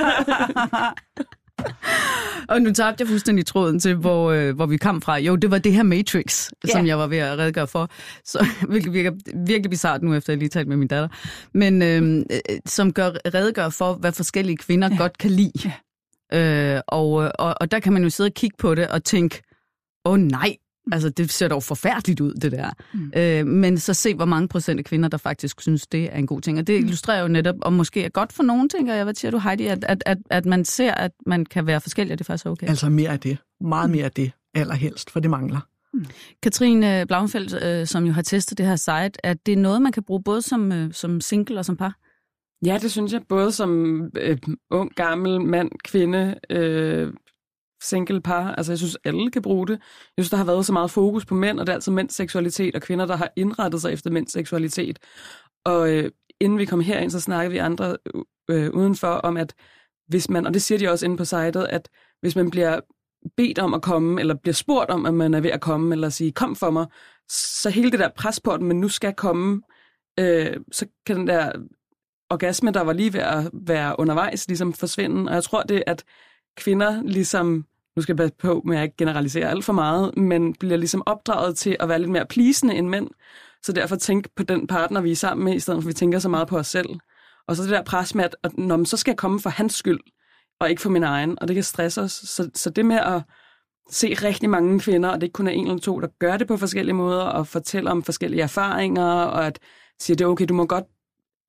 Og nu tabte jeg fuldstændig tråden til, hvor, øh, hvor vi kom fra. Jo, det var det her Matrix, yeah. som jeg var ved at redegøre for. Så virkelig virker virkelig bizarrt nu, efter jeg lige talt med min datter. Men øh, som gør redegør for, hvad forskellige kvinder yeah. godt kan lide. Yeah. Øh, og, og, og der kan man jo sidde og kigge på det og tænke, åh oh, nej, altså det ser dog forfærdeligt ud, det der. Mm. Øh, men så se, hvor mange procent af kvinder, der faktisk synes, det er en god ting. Og det illustrerer jo netop, og måske er godt for nogen, tænker jeg. Hvad siger du, Heidi? At, at, at, at man ser, at man kan være forskellig, og det er faktisk okay. Altså mere af det. Meget mere af det, allerhelst, for det mangler. Mm. Katrine Blauenfeldt, øh, som jo har testet det her site, at det er noget, man kan bruge både som, øh, som single og som par? Ja, det synes jeg, både som øh, ung, gammel, mand, kvinde, øh, single par. Altså, jeg synes, alle kan bruge det. Jeg synes, der har været så meget fokus på mænd, og det er altid mænds seksualitet, og kvinder, der har indrettet sig efter mænds seksualitet. Og øh, inden vi kom herind, så snakkede vi andre øh, udenfor om, at hvis man, og det siger de også inde på sitet, at hvis man bliver bedt om at komme, eller bliver spurgt om, at man er ved at komme, eller sige, kom for mig, så hele det der pres på, at man nu skal komme, øh, så kan den der orgasme, der var lige ved at være undervejs, ligesom forsvinde. Og jeg tror, det at kvinder ligesom, nu skal jeg passe på med at ikke generalisere alt for meget, men bliver ligesom opdraget til at være lidt mere pleasende end mænd. Så derfor tænk på den partner, vi er sammen med, i stedet for at vi tænker så meget på os selv. Og så det der pres med, at, at når, så skal jeg komme for hans skyld, og ikke for min egen, og det kan stresse os. Så, så det med at se rigtig mange kvinder, og det ikke kun er en eller to, der gør det på forskellige måder, og fortæller om forskellige erfaringer, og at sige, det er okay, du må godt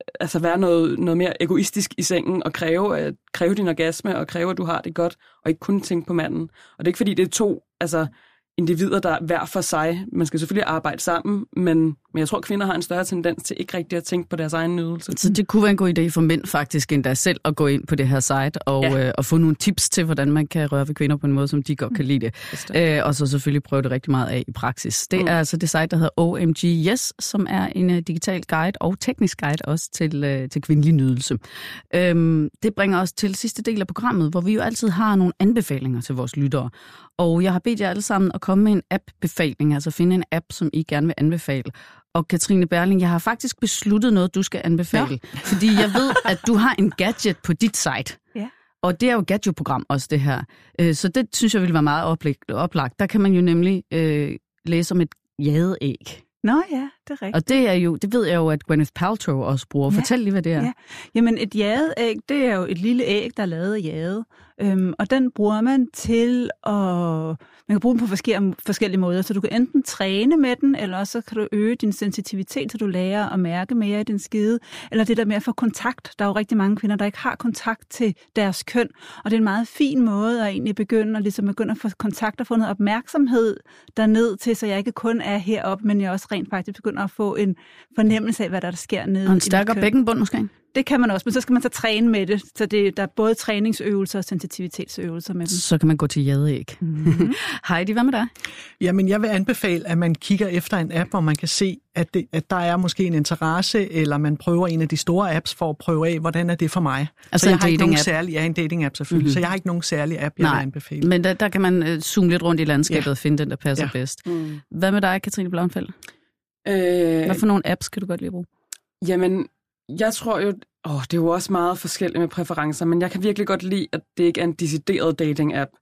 altså være noget, noget mere egoistisk i sengen og kræve, at, kræve din orgasme og kræve, at du har det godt, og ikke kun tænke på manden. Og det er ikke fordi, det er to altså, individer, der er hver for sig. Man skal selvfølgelig arbejde sammen, men, men jeg tror, at kvinder har en større tendens til ikke rigtig at tænke på deres egen nydelse. Så det kunne være en god idé for mænd faktisk endda selv at gå ind på det her site og, ja. øh, og få nogle tips til, hvordan man kan røre ved kvinder på en måde, som de godt kan lide det. Øh, og så selvfølgelig prøve det rigtig meget af i praksis. Det mm. er altså det site, der hedder O M G Yes, som er en uh, digital guide og teknisk guide også til, uh, til kvindelig nydelse. Øhm, det bringer os til sidste del af programmet, hvor vi jo altid har nogle anbefalinger til vores lyttere. Og jeg har bedt jer alle sammen at komme med en app-befaling, altså finde en app, som I gerne vil anbefale. Og Katrine Berling, jeg har faktisk besluttet noget, du skal anbefale. Ja. Fordi jeg ved, at du har en gadget på dit site. Ja. Og det er jo et gadget-program også, det her. Så det synes jeg ville være meget oplagt. Der kan man jo nemlig øh, læse om et jadeæg. Nå ja, det er rigtigt. Og det er jo, det ved jeg jo, at Gwyneth Paltrow også bruger. Fortæl lige, hvad det er. Ja. Jamen, et jadeæg, det er jo et lille æg, der er lavet af jade. Øhm, og den bruger man til at... Man kan bruge den på forskellige, forskellige måder, så du kan enten træne med den, eller også kan du øge din sensitivitet, så du lærer at mærke mere i din skide. Eller det der med at få kontakt. Der er jo rigtig mange kvinder, der ikke har kontakt til deres køn. Og det er en meget fin måde at egentlig begynde at, ligesom begynde at få kontakt og få noget opmærksomhed derned til, så jeg ikke kun er heroppe, men jeg også rent faktisk begynder at få en fornemmelse af, hvad der, der sker nede. Og en stærkere bækkenbund måske? Det kan man også, men så skal man så træne med det. Så det, der er både træningsøvelser og sensitivitetsøvelser med dem. Så kan man gå til jadeæg. Mm-hmm. Heidi, hvad med dig? Jamen, jeg vil anbefale, at man kigger efter en app, hvor man kan se, at, det, at der er måske en interesse, eller man prøver en af de store apps for at prøve af, hvordan er det for mig. Altså så jeg en har ikke nogen dating-app? særlig, ja, en dating-app selvfølgelig, mm-hmm. så jeg har ikke nogen særlig app, jeg Nej, vil anbefale. Men der, der kan man uh, zoome lidt rundt i landskabet ja. og finde den, der passer ja. bedst. Mm. Hvad med dig, Katrine Blauenfeldt? Øh, hvad for nogle apps kan du godt lide at bruge? Jamen, jeg tror jo... Åh, det er jo også meget forskelligt med præferencer, men jeg kan virkelig godt lide, at det ikke er en decideret dating-app.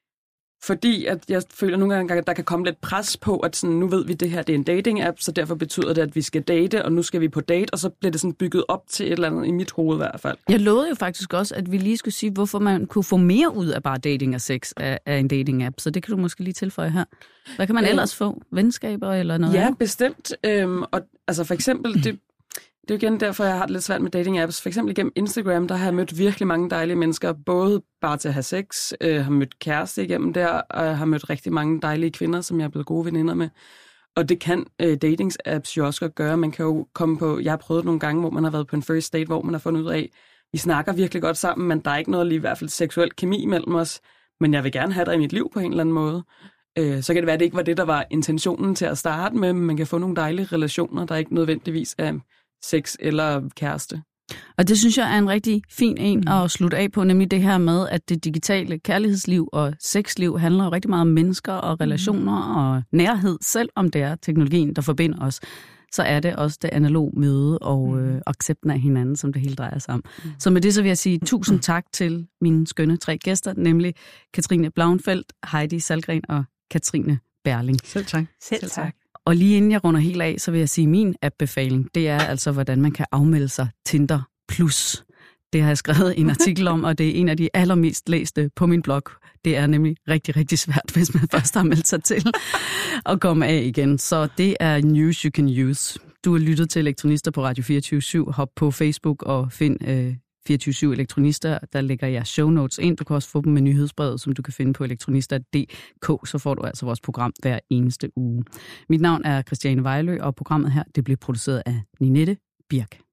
Fordi at jeg føler nogle gange, at der kan komme lidt pres på, at sådan, nu ved vi, at det her det er en dating-app, så derfor betyder det, at vi skal date, og nu skal vi på date, og så bliver det sådan bygget op til et eller andet i mit hoved i hvert fald. Jeg lovede jo faktisk også, at vi lige skulle sige, hvorfor man kunne få mere ud af bare dating og sex af, af en dating-app, så det kan du måske lige tilføje her. Hvad kan man øh, ellers få? Venskaber eller noget? Ja, andet? bestemt. Øhm, og altså for eksempel... Det, Det er jo igen derfor, jeg har det lidt svært med dating-apps. For eksempel igennem Instagram, der har jeg mødt virkelig mange dejlige mennesker, både bare til at have sex, øh, har mødt kæreste igennem der, og har mødt rigtig mange dejlige kvinder, som jeg er blevet gode veninder med. Og det kan øh, dating-apps jo også godt gøre. Man kan jo komme på, jeg har prøvet nogle gange, hvor man har været på en first date, hvor man har fundet ud af, vi snakker virkelig godt sammen, men der er ikke noget lige i hvert fald seksuel kemi mellem os, men jeg vil gerne have dig i mit liv på en eller anden måde. Øh, så kan det være, at det ikke var det, der var intentionen til at starte med, men man kan få nogle dejlige relationer, der ikke nødvendigvis er sex eller kæreste. Og det synes jeg er en rigtig fin en mm. at slutte af på, nemlig det her med, at det digitale kærlighedsliv og sexliv handler jo rigtig meget om mennesker og relationer mm. og nærhed, selvom det er teknologien, der forbinder os. Så er det også det analog møde og mm. øh, accepten af hinanden, som det hele drejer sig om. Mm. Så med det så vil jeg sige tusind tak til mine skønne tre gæster, nemlig Katrine Blauenfeldt, Heidi Salgren og Katrine Berling. Selv tak. Selv tak. Selv tak. Og lige inden jeg runder helt af, så vil jeg sige, at min app-befaling, det er altså, hvordan man kan afmelde sig Tinder Plus. Det har jeg skrevet en artikel om, og det er en af de allermest læste på min blog. Det er nemlig rigtig, rigtig svært, hvis man først har meldt sig til at komme af igen. Så det er news you can use. Du har lyttet til Elektronister på Radio fireogtyve syv. Hop på Facebook og find øh, fireogtyve syv Elektronister. Der lægger jeg show notes ind. Du kan også få dem med nyhedsbrevet, som du kan finde på elektronister punktum d k. Så får du altså vores program hver eneste uge. Mit navn er Christiane Vejlø, og programmet her det bliver produceret af Ninette Birk.